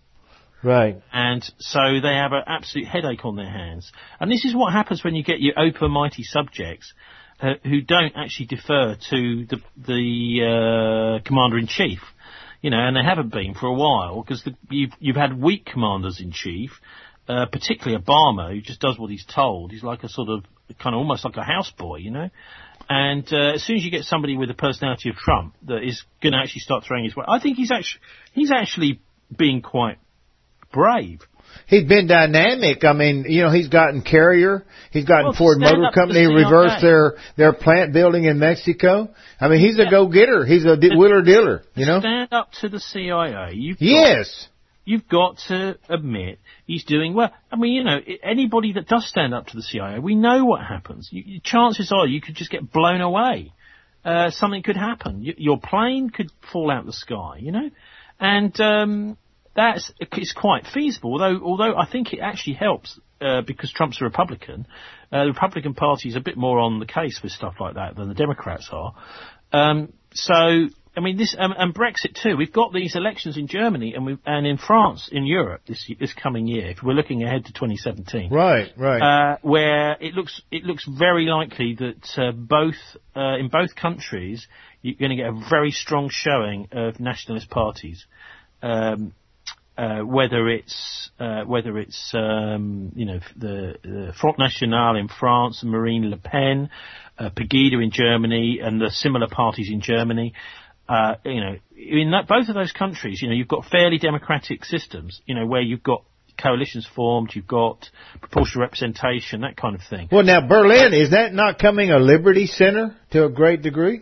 Right. And so they have an absolute headache on their hands. And this is what happens when you get your open, mighty subjects uh, who don't actually defer to the, the uh, commander-in-chief. You know, and they haven't been for a while, because you've, you've had weak commanders-in-chief, uh, particularly Obama, who just does what he's told. He's like a sort of, kind of almost like a houseboy, you know. And uh, as soon as you get somebody with the personality of Trump that is going to actually start throwing his weight, I think he's actually he's actually being quite brave. He's been dynamic. I mean, you know, he's gotten Carrier, he's gotten well, Ford Motor Company reversed their their plant building in Mexico. I mean, he's a yeah. go-getter. He's a d- wheeler dealer. You know, stand up to the C I A. You've yes. Got, You've got to admit he's doing well. I mean, you know, anybody that does stand up to the C I A, we know what happens. You, chances are you could just get blown away. uh, something could happen. Y- your plane could fall out the sky, you know, and um, that's it's quite feasible. Although, although I think it actually helps uh, because Trump's a Republican. Uh, the Republican Party is a bit more on the case with stuff like that than the Democrats are. Um, so, I mean, this um, and Brexit too. We've got these elections in Germany and we and in France, in Europe this this coming year. If we're looking ahead to twenty seventeen, right, right, uh, where it looks it looks very likely that uh, both uh, in both countries you're going to get a very strong showing of nationalist parties. Um, Uh, whether it's uh, whether it's um, you know the, the Front National in France, Marine Le Pen, uh, Pegida in Germany, and the similar parties in Germany, uh, you know, in that, both of those countries, you know, you've got fairly democratic systems, you know, where you've got coalitions formed, you've got proportional representation, that kind of thing. Well, now Berlin, is that not coming a liberty center to a great degree?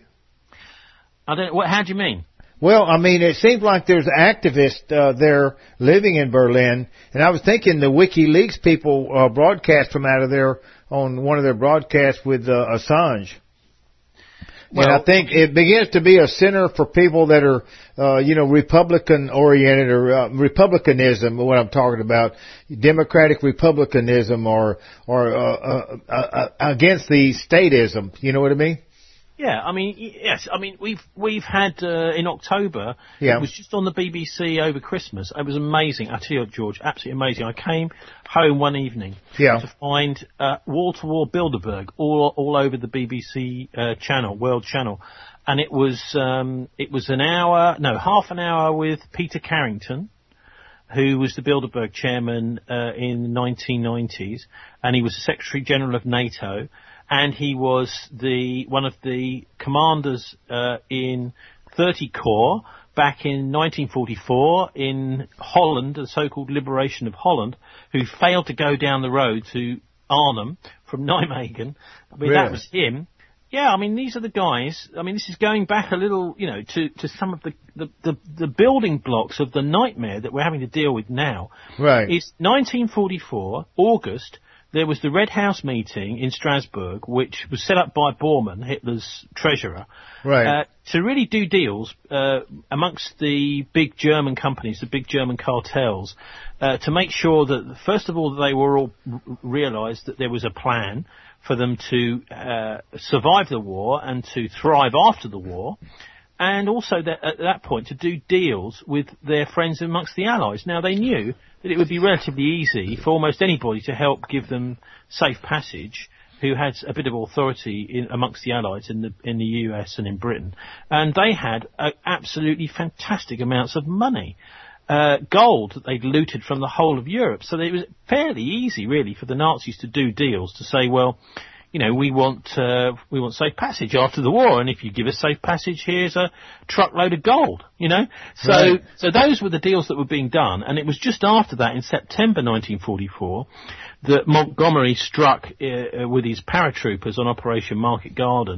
I don't. What? How do you mean? Well, I mean, it seems like there's activists uh, there living in Berlin, and I was thinking the WikiLeaks people uh, broadcast from out of there on one of their broadcasts with uh, Assange. Well, and I think it begins to be a center for people that are, uh, you know, Republican-oriented or uh, Republicanism, what I'm talking about, Democratic Republicanism or or uh, uh, uh, against the statism. You know what I mean? Yeah, I mean, yes, I mean, we've, we've had, uh, in October, yeah. It was just on the B B C over Christmas. It was amazing. I tell you, George, absolutely amazing. I came home one evening yeah. to find, uh, wall-to-wall Bilderberg all, all over the B B C, uh, channel, World Channel. And it was, um, it was an hour, no, half an hour with Peter Carrington, who was the Bilderberg chairman, uh, in the nineteen nineties. And he was the Secretary General of NATO. And he was the one of the commanders uh, in thirty Corps back in nineteen forty-four in Holland, the so-called liberation of Holland, who failed to go down the road to Arnhem from Nijmegen. I mean, really? That was him. Yeah, I mean, these are the guys. I mean, this is going back a little, you know, to, to some of the, the, the, the building blocks of the nightmare that we're having to deal with now. Right. It's nineteen forty-four, August. There was the Red House meeting in Strasbourg, which was set up by Bormann, Hitler's treasurer, right. uh, to really do deals uh, amongst the big German companies, the big German cartels, uh, to make sure that, first of all, they were all r- realised that there was a plan for them to uh, survive the war and to thrive after the war, and also that at that point to do deals with their friends amongst the Allies. Now, they knew that it would be relatively easy for almost anybody to help give them safe passage who had a bit of authority in, amongst the Allies in the in the U S and in Britain. And they had uh, absolutely fantastic amounts of money. Uh, gold that they'd looted from the whole of Europe. So it was fairly easy, really, for the Nazis to do deals, to say, well, you know, we want uh, we want safe passage after the war, and if you give us safe passage, here's a truckload of gold, you know. So right. so those were the deals that were being done, and it was just after that, in September nineteen forty-four, that Montgomery struck uh, with his paratroopers on Operation Market Garden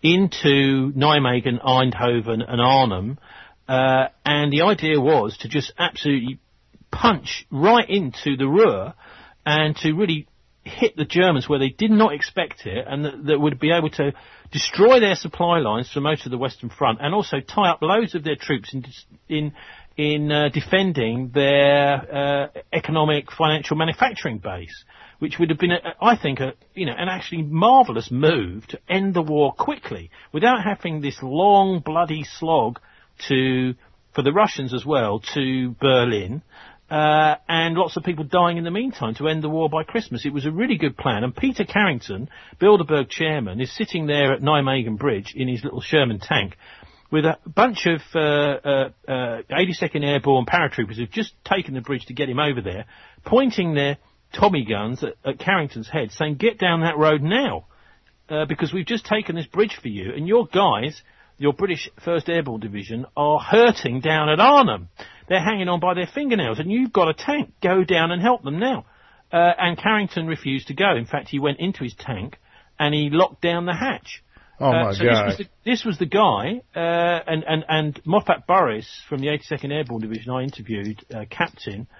into Nijmegen, Eindhoven and Arnhem, uh, and the idea was to just absolutely punch right into the Ruhr and to really hit the Germans where they did not expect it, and that, that would be able to destroy their supply lines for most of the Western Front, and also tie up loads of their troops in in in uh, defending their uh, economic, financial, manufacturing base, which would have been, a, I think, a you know an actually marvellous move to end the war quickly without having this long, bloody slog to for the Russians as well to Berlin. Uh, and lots of people dying in the meantime to end the war by Christmas. It was a really good plan. And Peter Carrington, Bilderberg chairman, is sitting there at Nijmegen Bridge in his little Sherman tank with a bunch of uh, uh, uh, eighty-second Airborne paratroopers who've just taken the bridge to get him over there, pointing their Tommy guns at, at Carrington's head, saying, get down that road now, uh, because we've just taken this bridge for you, and your guys, your British first Airborne Division, are hurting down at Arnhem. They're hanging on by their fingernails, and you've got a tank. Go down and help them now. Uh, and Carrington refused to go. In fact, he went into his tank, and he locked down the hatch. Oh, my uh, so God. This was the, this was the guy, uh, and, and, and Moffat Burris from the eighty-second Airborne Division I interviewed, uh, captain,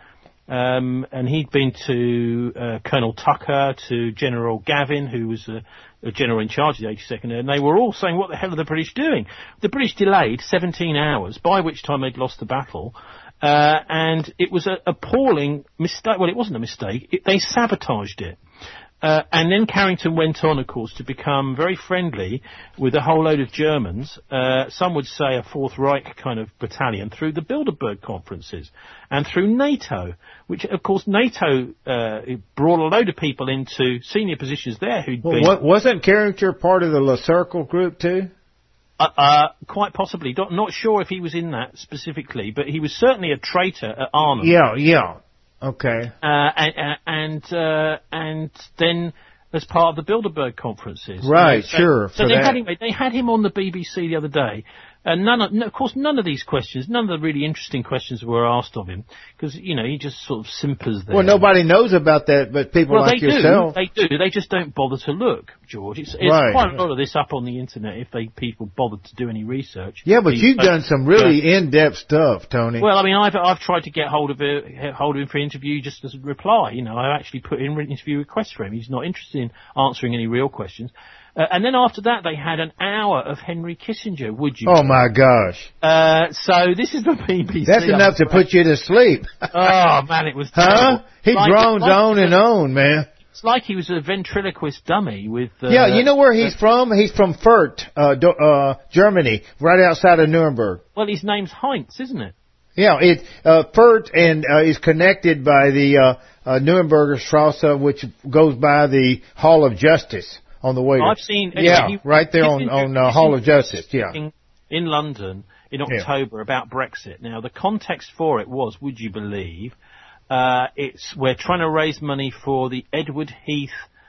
Um, and he'd been to uh, Colonel Tucker, to General Gavin, who was a, a general in charge of the eighty-second, and they were all saying, what the hell are the British doing? The British delayed seventeen hours, by which time they'd lost the battle, uh, and it was an appalling mistake. Well, it wasn't a mistake. It, they sabotaged it. Uh, and then Carrington went on, of course, to become very friendly with a whole load of Germans, uh, some would say a Fourth Reich kind of battalion, through the Bilderberg conferences and through NATO, which, of course, NATO uh, brought a load of people into senior positions there who'd well, been... What, wasn't Carrington part of the Le Cercle group, too? Uh, uh, quite possibly. Not, not sure if he was in that specifically, but he was certainly a traitor at Arnhem. Yeah, yeah. Okay. Uh, and and uh, and then as part of the Bilderberg conferences. Right, you know, so, sure. So they that. had him. They had him on the B B C the other day, and none, of, no, of course, none of these questions, none of the really interesting questions were asked of him, because you know he just sort of simpers there. Well, nobody knows about that, but people well, like they yourself. do. They do. They just don't bother to look, George. It's, it's right. quite a lot of this up on the internet if they people bothered to do any research. Yeah, but These you've folks, done some really yeah. in-depth stuff, Tony. Well, I mean, I've I've tried to get hold of it, hold of him for interview just as a reply. You know, I actually put in interview requests for him. He's not interested in answering any real questions. Uh, and then after that, they had an hour of Henry Kissinger. Would you? Oh my gosh! Uh, so this is the B B C. That's enough to put you to sleep. Oh man, it was huh? terrible. He like, drones like, on and on, man. It's like he was a ventriloquist dummy with. Uh, yeah, you know where he's uh, from? He's from Fürth, uh, do, uh, Germany, right outside of Nuremberg. Well, his name's Heinz, isn't it? Yeah, it uh, Fürth and uh, is connected by the uh, uh, Nuremberger Strasse, which goes by the Hall of Justice on the way. I've to, seen. Yeah, he, right there on on uh, Hall of Justice. Yeah, in, in London in October yeah. about Brexit. Now the context for it was, would you believe, uh, it's we're trying to raise money for the Edward Heath.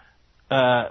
Uh,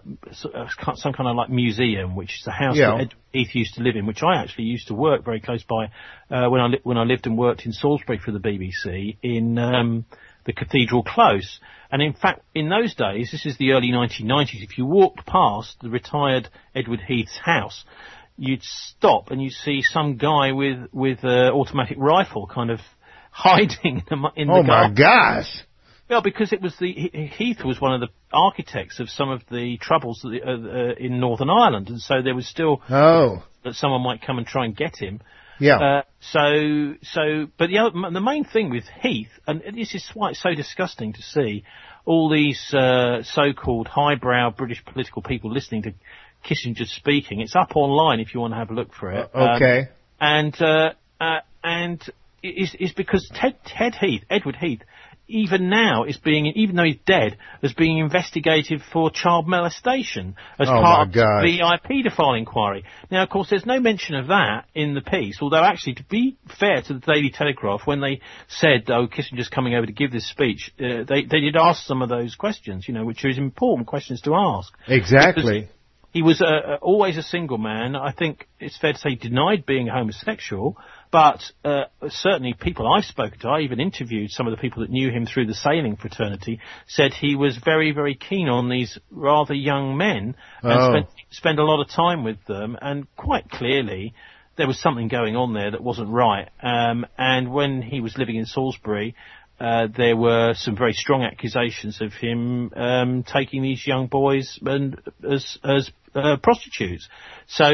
some kind of like museum, which is the house yeah. that Edward Heath used to live in, which I actually used to work very close by uh, when I li- when I lived and worked in Salisbury for the B B C in um, the Cathedral Close. And in fact, in those days, this is the early nineteen nineties, if you walked past the retired Edward Heath's house, you'd stop and you'd see some guy with with an automatic rifle kind of hiding in the, in the oh garden. my gosh! Well, because it was the Heath was one of the architects of some of the troubles that, uh, uh, in Northern Ireland, and so there was still oh. that someone might come and try and get him. Yeah. Uh, so, so, but the other, the main thing with Heath, and this is why it's so disgusting to see all these uh, so-called highbrow British political people listening to Kissinger speaking. It's up online if you want to have a look for it. Uh, okay. Um, and uh, uh, and it's, it's because Ted, Ted Heath, Edward Heath, even now is being, even though he's dead, is being investigated for child molestation as oh part of the V I P paedophile inquiry. Now, of course, there's no mention of that in the piece, although actually, to be fair to the Daily Telegraph, when they said, oh, Kissinger's coming over to give this speech, uh, they, they did ask some of those questions, you know, which are important questions to ask. Exactly. Because he was uh, always a single man. I think it's fair to say he denied being a homosexual, but uh, certainly people I've spoken to, I even interviewed some of the people that knew him through the sailing fraternity, said he was very, very keen on these rather young men and oh. spent, spent a lot of time with them, and quite clearly there was something going on there that wasn't right. Um, and when he was living in Salisbury, Uh, there were some very strong accusations of him um, taking these young boys and as as uh, prostitutes. So,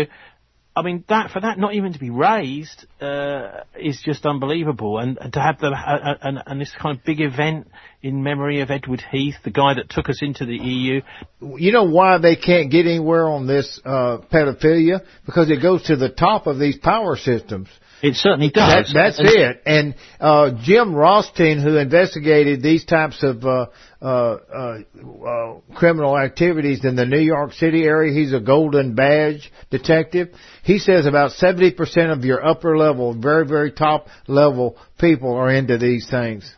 I mean, that for that not even to be raised uh, is just unbelievable. And, and to have the uh, and, and this kind of big event in memory of Edward Heath, the guy that took us into the E U. You know why they can't get anywhere on this uh, pedophilia? Because it goes to the top of these power systems. It certainly does. That, that's and, it. And uh, Jim Rothstein, who investigated these types of uh, uh, uh, uh, criminal activities in the New York City area, he's a Golden Badge detective. He says about seventy percent of your upper level, very, very top level people are into these things.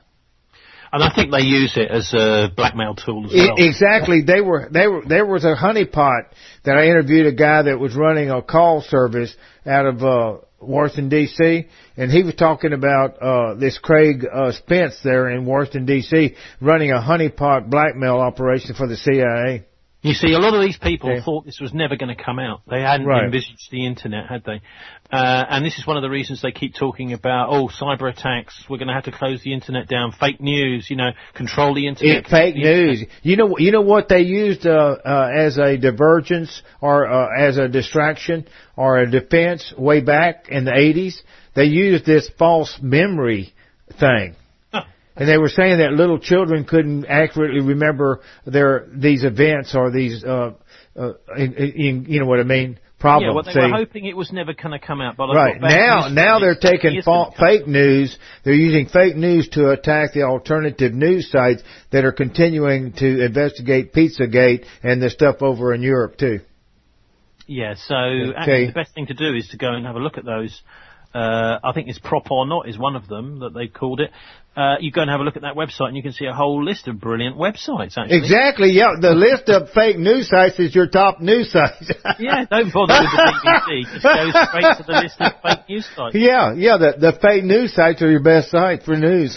And I think they use it as a blackmail tool as well. Exactly. They were, they were, there was a honeypot that I interviewed a guy that was running a call service out of, uh, Washington, D C, and he was talking about, uh, this Craig, uh, Spence there in Washington, D C, running a honeypot blackmail operation for the C I A. You see, a lot of these people Okay. thought this was never going to come out. They hadn't Right. envisaged the internet, had they? Uh, and this is one of the reasons they keep talking about, oh, cyber attacks, we're going to have to close the internet down, fake news, you know, control the internet. It, fake the news. internet. You know, you know what they used uh, uh, as a divergence or uh, as a distraction or a defense way back in the eighties? They used this false memory thing. And they were saying that little children couldn't accurately remember their these events or these, uh, uh, in, in, you know what I mean, problems. Yeah, well, they See? were hoping it was never going to come out. But I've Right. got bad Now, news now for you. they're It taking is fa- gonna come fake news. They're using fake news to attack the alternative news sites that are continuing to investigate Pizzagate and the stuff over in Europe too. Yeah, so Okay. actually the best thing to do is to go and have a look at those. Uh, I think it's Prop or Not is one of them that they called it. Uh, you go and have a look at that website and you can see a whole list of brilliant websites, actually. Exactly, yeah. The list of fake news sites is your top news sites. Yeah, don't bother with the B B C. Just go straight to the list of fake news sites. Yeah, yeah, the, the fake news sites are your best site for news.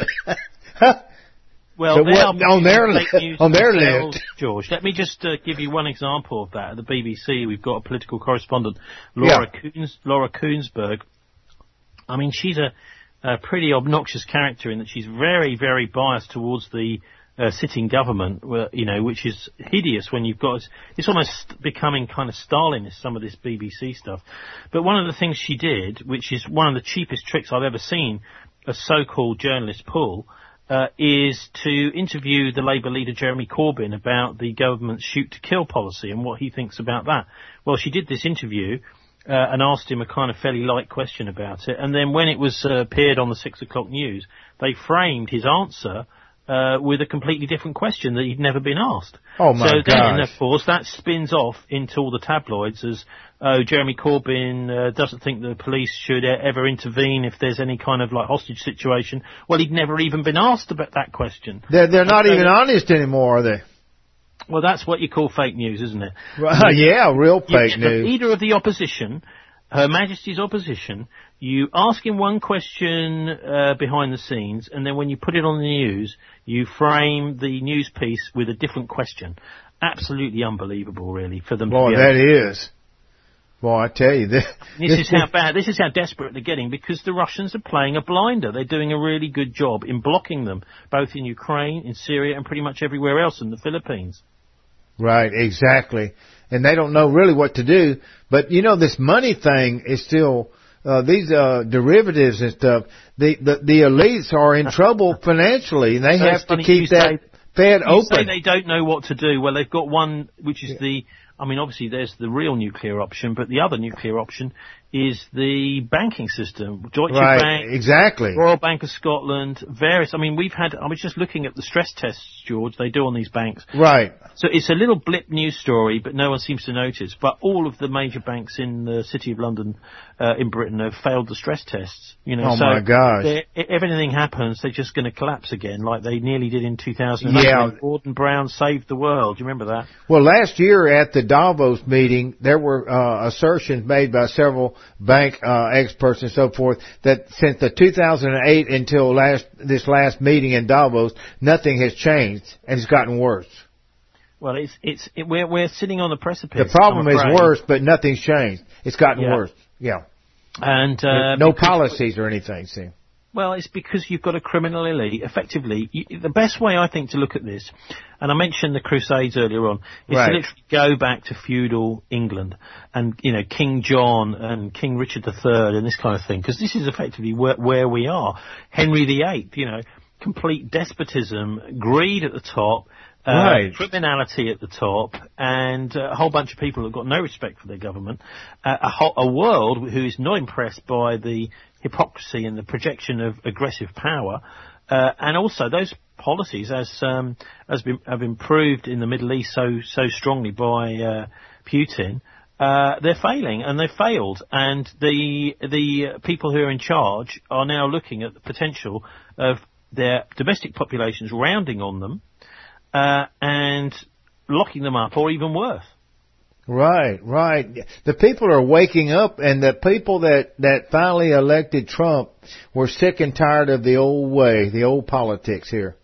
Well, So they what- are on their fake li- news on their themselves, list. George. Let me just uh, give you one example of that. At the B B C, we've got a political correspondent, Laura Yeah. Koons, Laura Koonsberg. I mean, she's a, a pretty obnoxious character in that she's very, very biased towards the uh, sitting government, where, you know, which is hideous when you've got, it's almost becoming kind of Stalinist, some of this B B C stuff. But one of the things she did, which is one of the cheapest tricks I've ever seen a so-called journalist pull, uh, is to interview the Labour leader Jeremy Corbyn about the government's shoot-to-kill policy and what he thinks about that. Well, she did this interview, Uh, and asked him a kind of fairly light question about it. And then when it was uh, appeared on the six o'clock news, they framed his answer uh, with a completely different question that he'd never been asked. Oh my so then, gosh. of course, that spins off into all the tabloids as, oh, Jeremy Corbyn uh, doesn't think the police should uh, ever intervene if there's any kind of like hostage situation. Well, he'd never even been asked about that question. They're, they're not So- even honest anymore, are they? Well, that's what you call fake news, isn't it? Right, yeah, real You fake get the news. leader of the opposition, Her Majesty's opposition, you ask him one question uh, behind the scenes, and then when you put it on the news, you frame the news piece with a different question. Absolutely unbelievable, really, for them Boy, to be able that is. Boy, I tell you, this, This is how bad, this is how desperate they're getting, because the Russians are playing a blinder. They're doing a really good job in blocking them, both in Ukraine, in Syria, and pretty much everywhere else in the Philippines. Right, exactly. And they don't know really what to do. But, you know, this money thing is still, uh, these, uh, derivatives and stuff, the, the, the elites are in trouble financially, and they So have it's to funny keep you that say- Fed You say open. they don't know what to do. Well, they've got one, which is the, I mean, obviously there's the real nuclear option, but the other nuclear option is the banking system. Deutsche Right, Bank, exactly. Royal Bank of Scotland, various, I mean, we've had, I was just looking at the stress tests, George, they do on these banks. Right. So it's a little blip news story, but no one seems to notice. But all of the major banks in the City of London, uh, in Britain, have failed the stress tests. You know, Oh, so my gosh. they- if anything happens, they're just going to collapse again, like they nearly did in two thousand eight. Yeah. When Gordon Brown saved the world. Do you remember that? Well, last year at the Davos meeting, there were uh, assertions made by several bank uh, experts and so forth that since the two thousand eight until last this last meeting in Davos, nothing has changed and it's gotten worse. Well, it's it's it, we're we're sitting on the precipice. The problem I'm is afraid. worse, but nothing's changed. It's gotten Yeah. worse. Yeah. And uh, no because- policies or anything. See. Well, it's because you've got a criminal elite. Effectively, you, the best way I think to look at this, and I mentioned the Crusades earlier on, is Right. to literally go back to feudal England and, you know, King John and King Richard the Third and this kind of thing, because this is effectively where, where we are. Henry the Eighth, you know, complete despotism, greed at the top, uh, Right. criminality at the top, and uh, a whole bunch of people who've got no respect for their government, uh, a, whole, a world who is not impressed by the hypocrisy and the projection of aggressive power, uh, and also those policies, as um, as been, have improved in the Middle East so so strongly by uh, Putin, uh, they're failing, and they've failed, and the the people who are in charge are now looking at the potential of their domestic populations rounding on them uh, and locking them up, or even worse. Right, right. The people are waking up, and the people that, that finally elected Trump were sick and tired of the old way, the old politics here.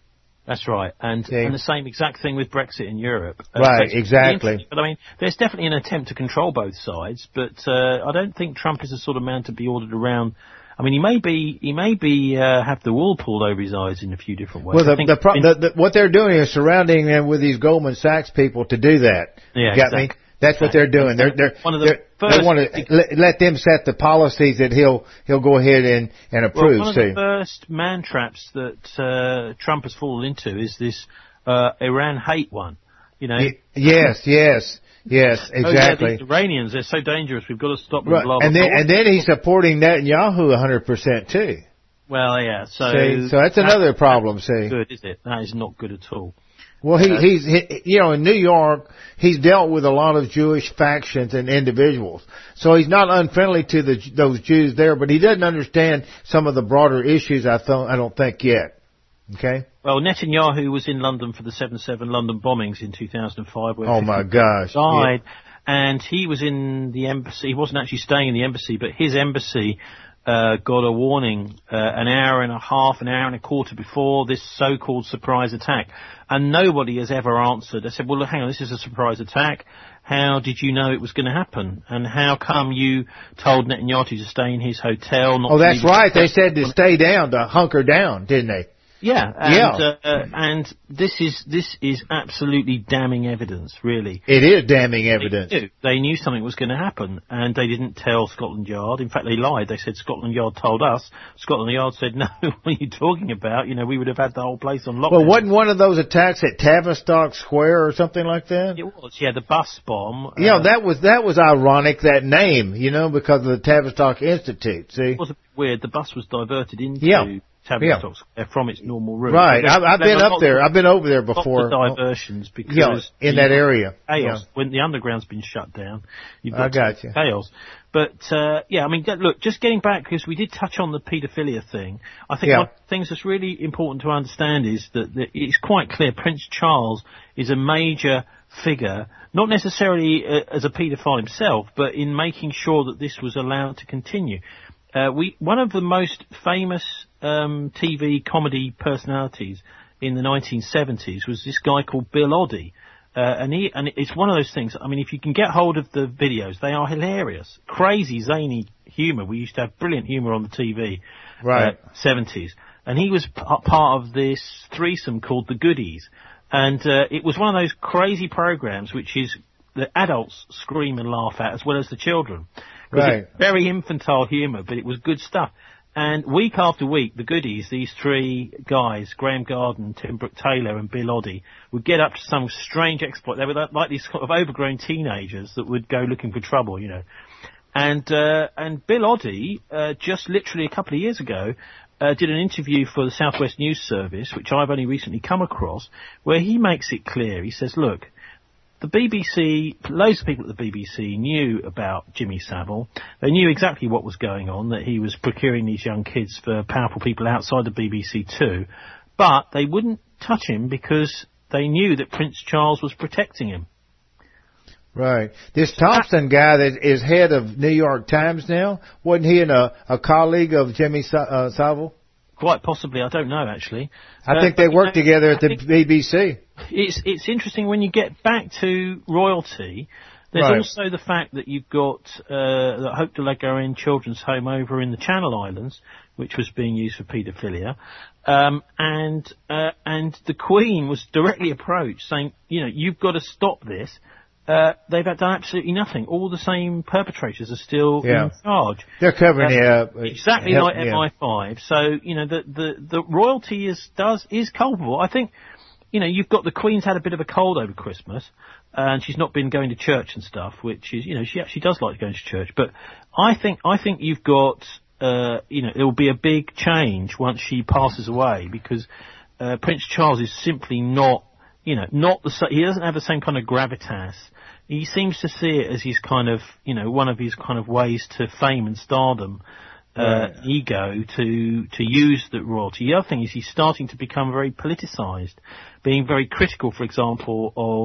That's right, and See? and the same exact thing with Brexit in Europe. Uh, Right, so exactly. But I mean, there's definitely an attempt to control both sides, but uh, I don't think Trump is the sort of man to be ordered around. I mean, he may be, he may be uh, have the wool pulled over his eyes in a few different ways. Well, the, I think the, pro- in, the, the what they're doing is surrounding them with these Goldman Sachs people to do that. Yeah, you got exactly. me? That's what they're doing. They're they're, One of the they're first they want to let, let them set the policies that he'll he'll go ahead and and approve. Well, one of too. the first man traps that uh, Trump has fallen into is this uh, Iran hate one. You know. Y- yes, yes, yes, exactly. Oh, yeah, the Iranians, they're so dangerous. We've got to stop them. Right. Blah, blah, And then blah. and then he's supporting Netanyahu one hundred percent too. Well, yeah. So See? So that's another problem. See. Good, is it? That is not good at all. Well, he, Uh, he's, he, you know, in New York, he's dealt with a lot of Jewish factions and individuals. So he's not unfriendly to the, those Jews there, but he doesn't understand some of the broader issues, I th- I don't think yet. Okay? Well, Netanyahu was in London for the seven seven London bombings in two thousand five. Where Oh my gosh. died, yeah. And he was in the embassy. He wasn't actually staying in the embassy, but his embassy uh, got a warning uh, an hour and a half, an hour and a quarter before this so-called surprise attack. And nobody has ever answered. They said, well, hang on, this is a surprise attack. How did you know it was going to happen? And how come you told Netanyahu to stay in his hotel? Not Oh, to that's leave right. his They said to stay down, to hunker down, didn't they? Yeah, and, Yeah. Uh, and this is this is absolutely damning evidence, really. It is damning evidence. They knew, they knew something was going to happen, and they didn't tell Scotland Yard. In fact, they lied. They said Scotland Yard told us. Scotland Yard said, no, what are you talking about? You know, we would have had the whole place on lockdown. Well, wasn't one of those attacks at Tavistock Square or something like that? It was, yeah, the bus bomb. Yeah, uh, that was that was ironic, that name, you know, because of the Tavistock Institute. See, It was a bit weird. The bus was diverted into Yeah. Tavistock Square from its normal route. right? There- I've, I've there been were up lots there. of- I've been over there lots of before. diversions because Yeah, in that the area. chaos. Yeah. When the underground's been shut down, you've I got got you. chaos. But uh, yeah, I mean, that- look, just getting back, because we did touch on the paedophilia thing. I think Yeah. one of the things that's really important to understand is that, that it's quite clear Prince Charles is a major figure, not necessarily uh, as a paedophile himself, but in making sure that this was allowed to continue. Uh, we one of the most famous um, T V comedy personalities in the nineteen seventies was this guy called Bill Oddie. Uh, and he, and it's one of those things, I mean, if you can get hold of the videos, they are hilarious. Crazy, zany humour. We used to have brilliant humour on the T V. Right. Uh, seventies. And he was p- part of this threesome called The Goodies. And, uh, it was one of those crazy programs which is the adults scream and laugh at as well as the children. 'Cause Right. it's very infantile humour, but it was good stuff. And week after week, the Goodies, these three guys, Graham Garden, Tim Brooke-Taylor and Bill Oddie, would get up to some strange exploit. They were like, like these sort of overgrown teenagers that would go looking for trouble, you know. And, uh, and Bill Oddie, uh, just literally a couple of years ago, uh, did an interview for the Southwest News Service, which I've only recently come across, where he makes it clear. He says, look, the B B C, loads of people at the B B C knew about Jimmy Savile. They knew exactly what was going on, that he was procuring these young kids for powerful people outside the B B C too. But they wouldn't touch him because they knew that Prince Charles was protecting him. Right. This Thompson guy that is head of New York Times now, wasn't he in a, a colleague of Jimmy Sa- uh, Savile? Quite possibly, I don't know actually. I Uh, think but, they you worked know, together I at the think B B C. It's it's interesting when you get back to royalty. There's Right. also the fact that you've got uh, the Hope de la Garenne Children's Home over in the Channel Islands, which was being used for paedophilia, um, and uh, and the Queen was directly approached saying, you know, you've got to stop this. Uh, they've done absolutely nothing. All the same perpetrators are still Yeah. in charge. They're covering it Uh, up. Exactly Help- like yeah. M I five. So, you know, the, the, the royalty is, does, is culpable. I think, you know, you've got the Queen's had a bit of a cold over Christmas, and she's not been going to church and stuff, which is, you know, she actually does like going to church. But I think, I think you've got, uh, you know, there will be a big change once she passes away, because, uh, Prince Charles is simply not, you know, not the, sa- he doesn't have the same kind of gravitas. He seems to see it as his kind of, you know, one of his kind of ways to fame and stardom, uh, Right. ego to, to use the royalty. The other thing is he's starting to become very politicised, being very critical, for example, of,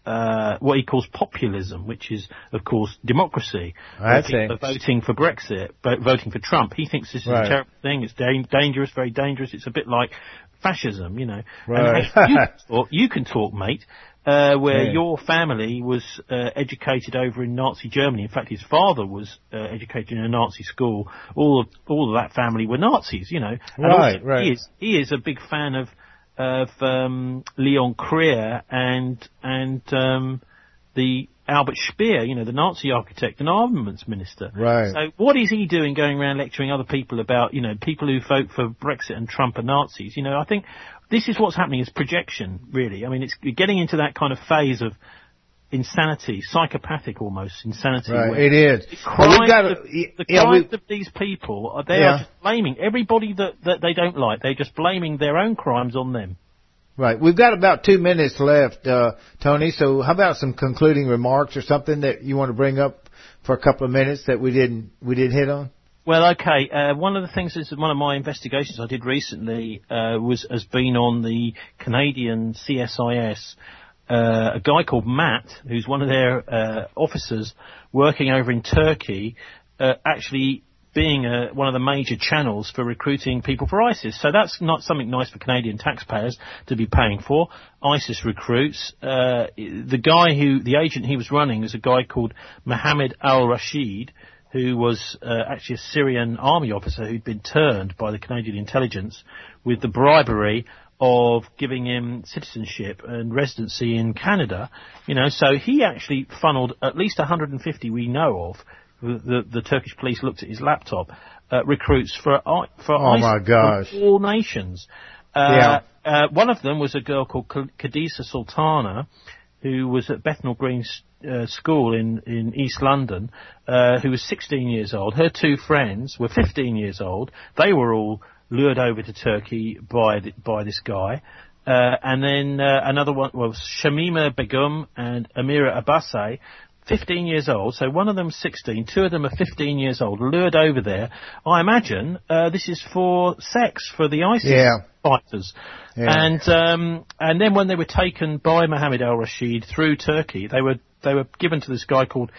uh, what he calls populism, which is, of course, democracy. I People are voting for Brexit, but voting for Trump. He thinks this is right. a terrible thing. It's da- dangerous, very dangerous. It's a bit like fascism, you know. Right. And you, can talk, you can talk, mate. Uh, where yeah. your family was uh, educated over in Nazi Germany. In fact, his father was uh, educated in a Nazi school. All of all of that family were Nazis, you know. And right, also, right. He is he is a big fan of of um, Leon Krier and and um, the Albert Speer, you know, the Nazi architect and armaments minister. Right. So what is he doing going around lecturing other people about, you know, people who vote for Brexit and Trump are Nazis? You know, I think this is what's happening is projection, really. I mean, it's getting into that kind of phase of insanity, psychopathic almost insanity. Right, it is. The crimes, well, gotta, of, the yeah, crimes we, of these people, are, they yeah. are just blaming everybody that, that they don't like. They're just blaming their own crimes on them. Right. We've got about two minutes left, uh, Tony. So how about some concluding remarks or something that you want to bring up for a couple of minutes that we didn't we didn't hit on? Well, okay. Uh, one of the things is one of my investigations I did recently uh, was has been on the Canadian C S I S. Uh, a guy called Matt, who's one of their uh, officers working over in Turkey, uh, actually being a, one of the major channels for recruiting people for ISIS. So that's not something nice for Canadian taxpayers to be paying for. ISIS recruits. Uh, the guy who, the agent he was running is a guy called Mohammed al-Rashid, who was uh, actually a Syrian army officer who'd been turned by the Canadian intelligence with the bribery of giving him citizenship and residency in Canada. You know, so he actually funneled at least one hundred fifty we know of. The, the Turkish police looked at his laptop, uh, recruits for for oh my gosh. from all nations. Uh, yeah. uh, one of them was a girl called Khadija Sultana, who was at Bethnal Green uh, School in, in East London, uh, who was sixteen years old. Her two friends were fifteen years old. They were all lured over to Turkey by the, by this guy. Uh, and then uh, another one was Shamima Begum and Amira Abbasi, fifteen years old, so one of them sixteen, two of them are fifteen years old, lured over there. I imagine uh, this is for sex, for the ISIS yeah. fighters. Yeah. And um, and then when they were taken by Mohammed al-Rashid through Turkey, they were they were given to this guy called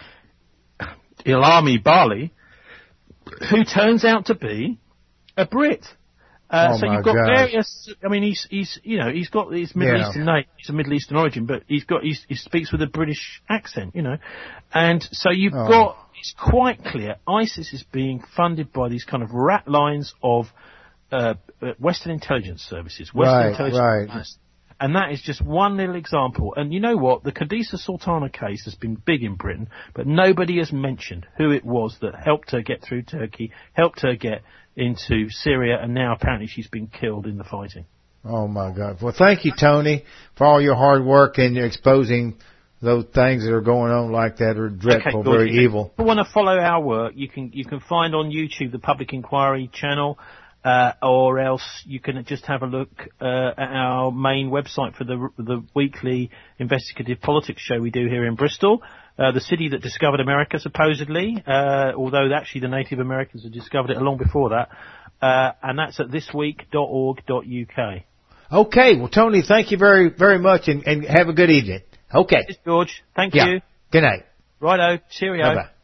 Ilhami Bali, who turns out to be a Brit. Uh, oh so you've got gosh. various. I mean, he's he's you know he's got his Middle yeah. Eastern name. He's a Middle Eastern origin, but he's got he's, he speaks with a British accent. You know, and so you've oh. got. It's quite clear ISIS is being funded by these kind of rat lines of uh, Western intelligence services, Western right, intelligence, right. services, and that is just one little example. And you know what? The Khadija Sultana case has been big in Britain, but nobody has mentioned who it was that helped her get through Turkey, helped her get into Syria, and now apparently she's been killed in the fighting. Oh my God. Well, thank you, Tony, for all your hard work and exposing those things that are going on like that are dreadful, okay, very evil. If you want to follow our work, you can you can find on YouTube the Public Inquiry channel, uh, or else you can just have a look uh, at our main website for the the weekly investigative politics show we do here in Bristol. Uh, the city that discovered America, supposedly, uh, although actually the Native Americans had discovered it long before that. Uh, and that's at this week dot org dot U K. Okay. Well, Tony, thank you very, very much, and, and have a good evening. Okay. George. Thank yeah. you. Good night. Righto. Cheerio. Bye-bye.